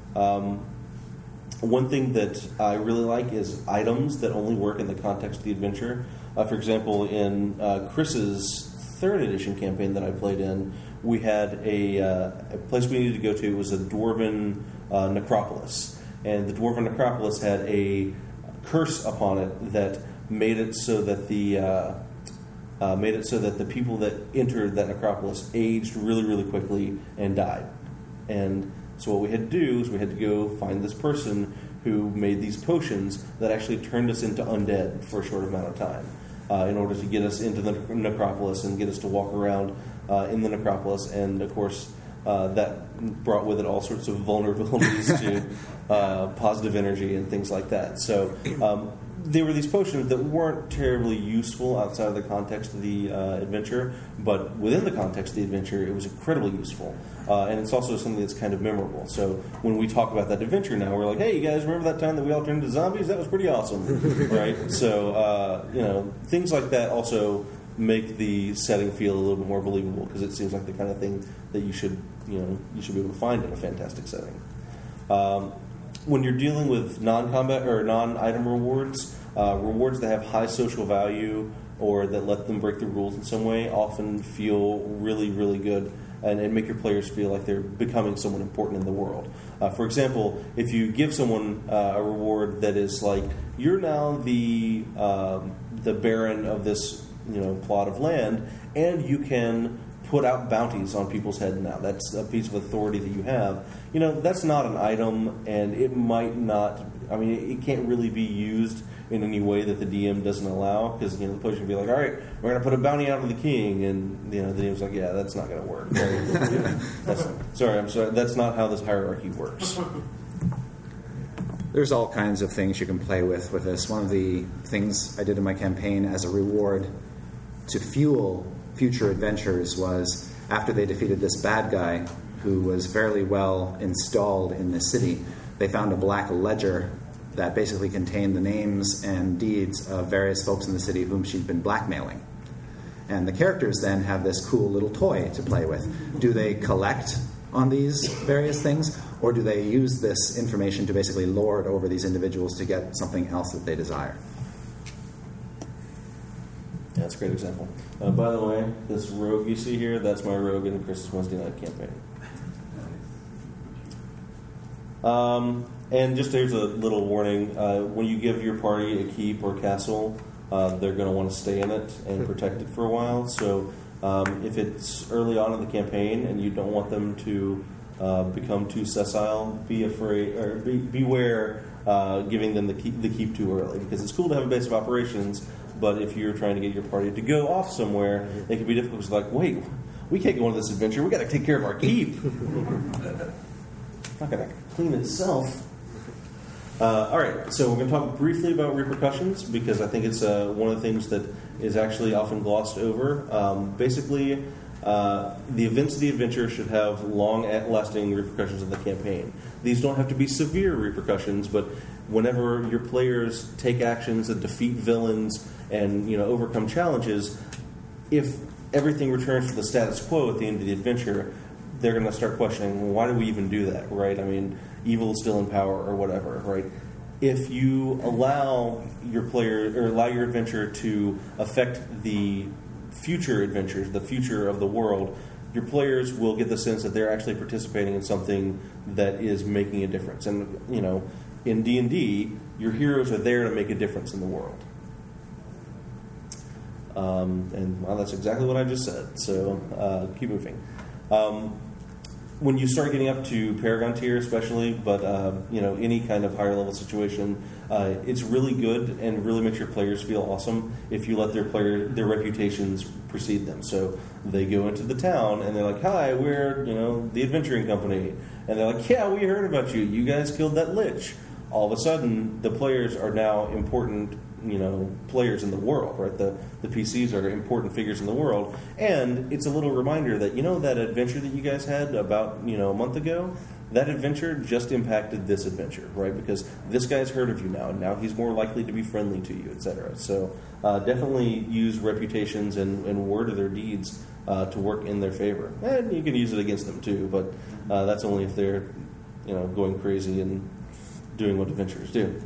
One thing that I really like is items that only work in the context of the adventure. For example, in Chris's 3rd edition campaign that I played in, we had a place we needed to go to. It was a dwarven necropolis, and the dwarven necropolis had a curse upon it that made it so that the people that entered that necropolis aged really, really quickly and died. And so what we had to do is we had to go find this person who made these potions that actually turned us into undead for a short amount of time, in order to get us into the necropolis and get us to walk around in the necropolis. And of course, that brought with it all sorts of vulnerabilities to positive energy and things like that. So there were these potions that weren't terribly useful outside of the context of the adventure, but within the context of the adventure, it was incredibly useful. And it's also something that's kind of memorable. So when we talk about that adventure now, we're like, hey, you guys remember that time that we all turned into zombies? That was pretty awesome, right? So, you know, things like that also make the setting feel a little bit more believable, because it seems like the kind of thing that you should be able to find in a fantastic setting. When you're dealing with non-combat or non-item rewards, rewards that have high social value or that let them break the rules in some way often feel really, really good and make your players feel like they're becoming someone important in the world. For example, if you give someone a reward that is like, you're now the baron of this plot of land, and you can put out bounties on people's head now. That's a piece of authority that you have. That's not an item, and it might not, it can't really be used in any way that the DM doesn't allow, because the players can be like, all right, we're going to put a bounty out on the king, and the DM's like, yeah, that's not going to work. I'm sorry, that's not how this hierarchy works. There's all kinds of things you can play with this. One of the things I did in my campaign as a reward to fuel future adventures was, after they defeated this bad guy who was fairly well installed in the city, they found a black ledger that basically contained the names and deeds of various folks in the city whom she'd been blackmailing. And the characters then have this cool little toy to play with. Do they collect on these various things, or do they use this information to basically lord over these individuals to get something else that they desire? Yeah, that's a great example. By the way, this rogue you see here, that's my rogue in Chris's Wednesday night campaign. And just here's a little warning. When you give your party a keep or castle, they're going to want to stay in it and protect it for a while. So if it's early on in the campaign and you don't want them to become too sessile, be afraid or beware giving them the keep too early, because it's cool to have a base of operations, but if you're trying to get your party to go off somewhere, it can be difficult. It's like, wait, we can't go on this adventure. We got to take care of our keep. It's not going to clean itself. All right, so we're going to talk briefly about repercussions because I think it's one of the things that is actually often glossed over. Basically, the events of the adventure should have long-lasting repercussions in the campaign. These don't have to be severe repercussions, but whenever your players take actions that defeat villains and overcome challenges, if everything returns to the status quo at the end of the adventure, they're going to start questioning, well, why do we even do that, right? I mean, evil is still in power or whatever, right? If you allow your player or allow your adventure to affect the future adventures, the future of the world, your players will get the sense that they're actually participating in something that is making a difference. And, in D&D, your heroes are there to make a difference in the world. And well, that's exactly what I just said. So keep moving. When you start getting up to Paragon tier, especially, but any kind of higher level situation, it's really good and really makes your players feel awesome if you let their reputations precede them. So they go into the town and they're like, "Hi, we're the adventuring company," and they're like, "Yeah, we heard about you. You guys killed that lich." All of a sudden, the players are now important players in the world, right? The PCs are important figures in the world, and it's a little reminder that that adventure that you guys had about a month ago, that adventure just impacted this adventure, right? Because this guy's heard of you now, and now he's more likely to be friendly to you, etc. So definitely use reputations and word of their deeds to work in their favor, and you can use it against them too, but that's only if they're going crazy and doing what adventurers do.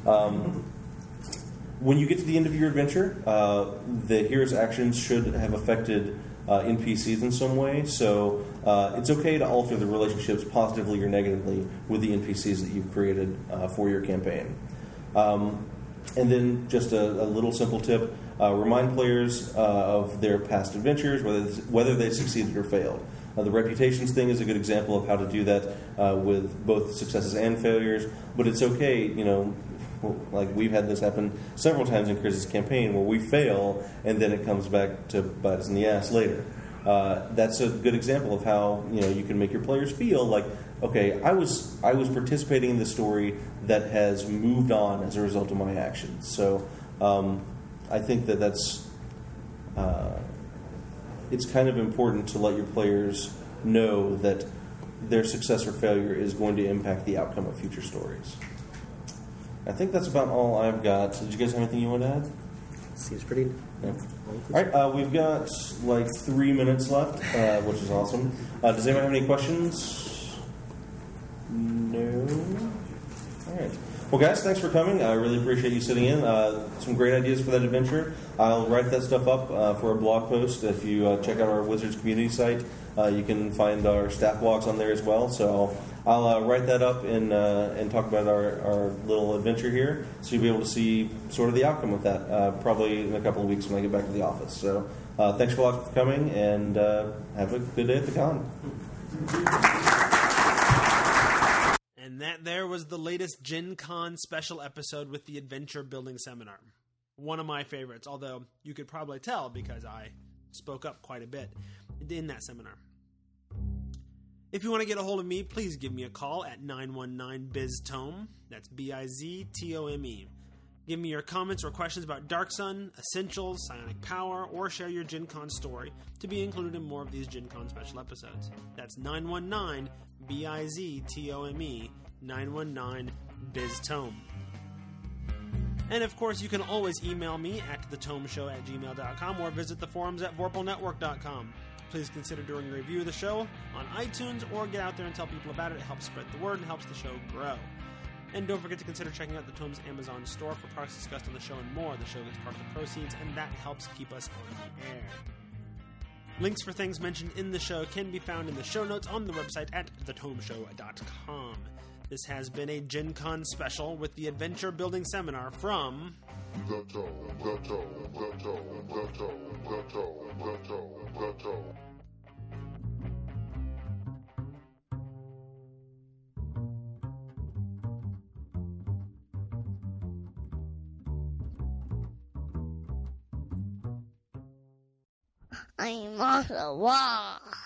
When you get to the end of your adventure, the hero's actions should have affected NPCs in some way, so it's okay to alter the relationships positively or negatively with the NPCs that you've created for your campaign. And then just a little simple tip, remind players of their past adventures, whether they succeeded or failed. The reputations thing is a good example of how to do that with both successes and failures, but it's okay, like we've had this happen several times in Chris's campaign where we fail and then it comes back to bite us in the ass later. That's a good example of how you can make your players feel like, okay, I was participating in the story that has moved on as a result of my actions. So I think that's it's kind of important to let your players know that their success or failure is going to impact the outcome of future stories. I think that's about all I've got. Did you guys have anything you want to add? Seems pretty... Yeah. All right, we've got like 3 minutes left, which is awesome. Does anyone have any questions? No? All right. Well, guys, thanks for coming. I really appreciate you sitting in. Some great ideas for that adventure. I'll write that stuff up for a blog post. If you check out our Wizards community site, you can find our staff blogs on there as well. So I'll write that up and talk about our little adventure here, so you'll be able to see sort of the outcome of that probably in a couple of weeks when I get back to the office. So thanks a lot for coming, and have a good day at the con. And that there was the latest Gen Con special episode with the Adventure Building Seminar. One of my favorites, although you could probably tell because I spoke up quite a bit in that seminar. If you want to get a hold of me, please give me a call at 919-BIZ-TOME. That's B-I-Z-T-O-M-E. Give me your comments or questions about Dark Sun, Essentials, Psionic Power, or share your Gen Con story to be included in more of these Gen Con special episodes. That's 919-BIZ-TOME, 919-BIZ-TOME. And of course, you can always email me at thetomeshow@gmail.com or visit the forums at vorpalnetwork.com. Please consider doing a review of the show on iTunes or get out there and tell people about it. It helps spread the word and helps the show grow. And don't forget to consider checking out the Tome's Amazon store for products discussed on the show and more. The show gets part of the proceeds, and that helps keep us on the air. Links for things mentioned in the show can be found in the show notes on the website at thetomeshow.com. This has been a Gen Con special with the Adventure Building Seminar from... The Tome. I'm on the wall.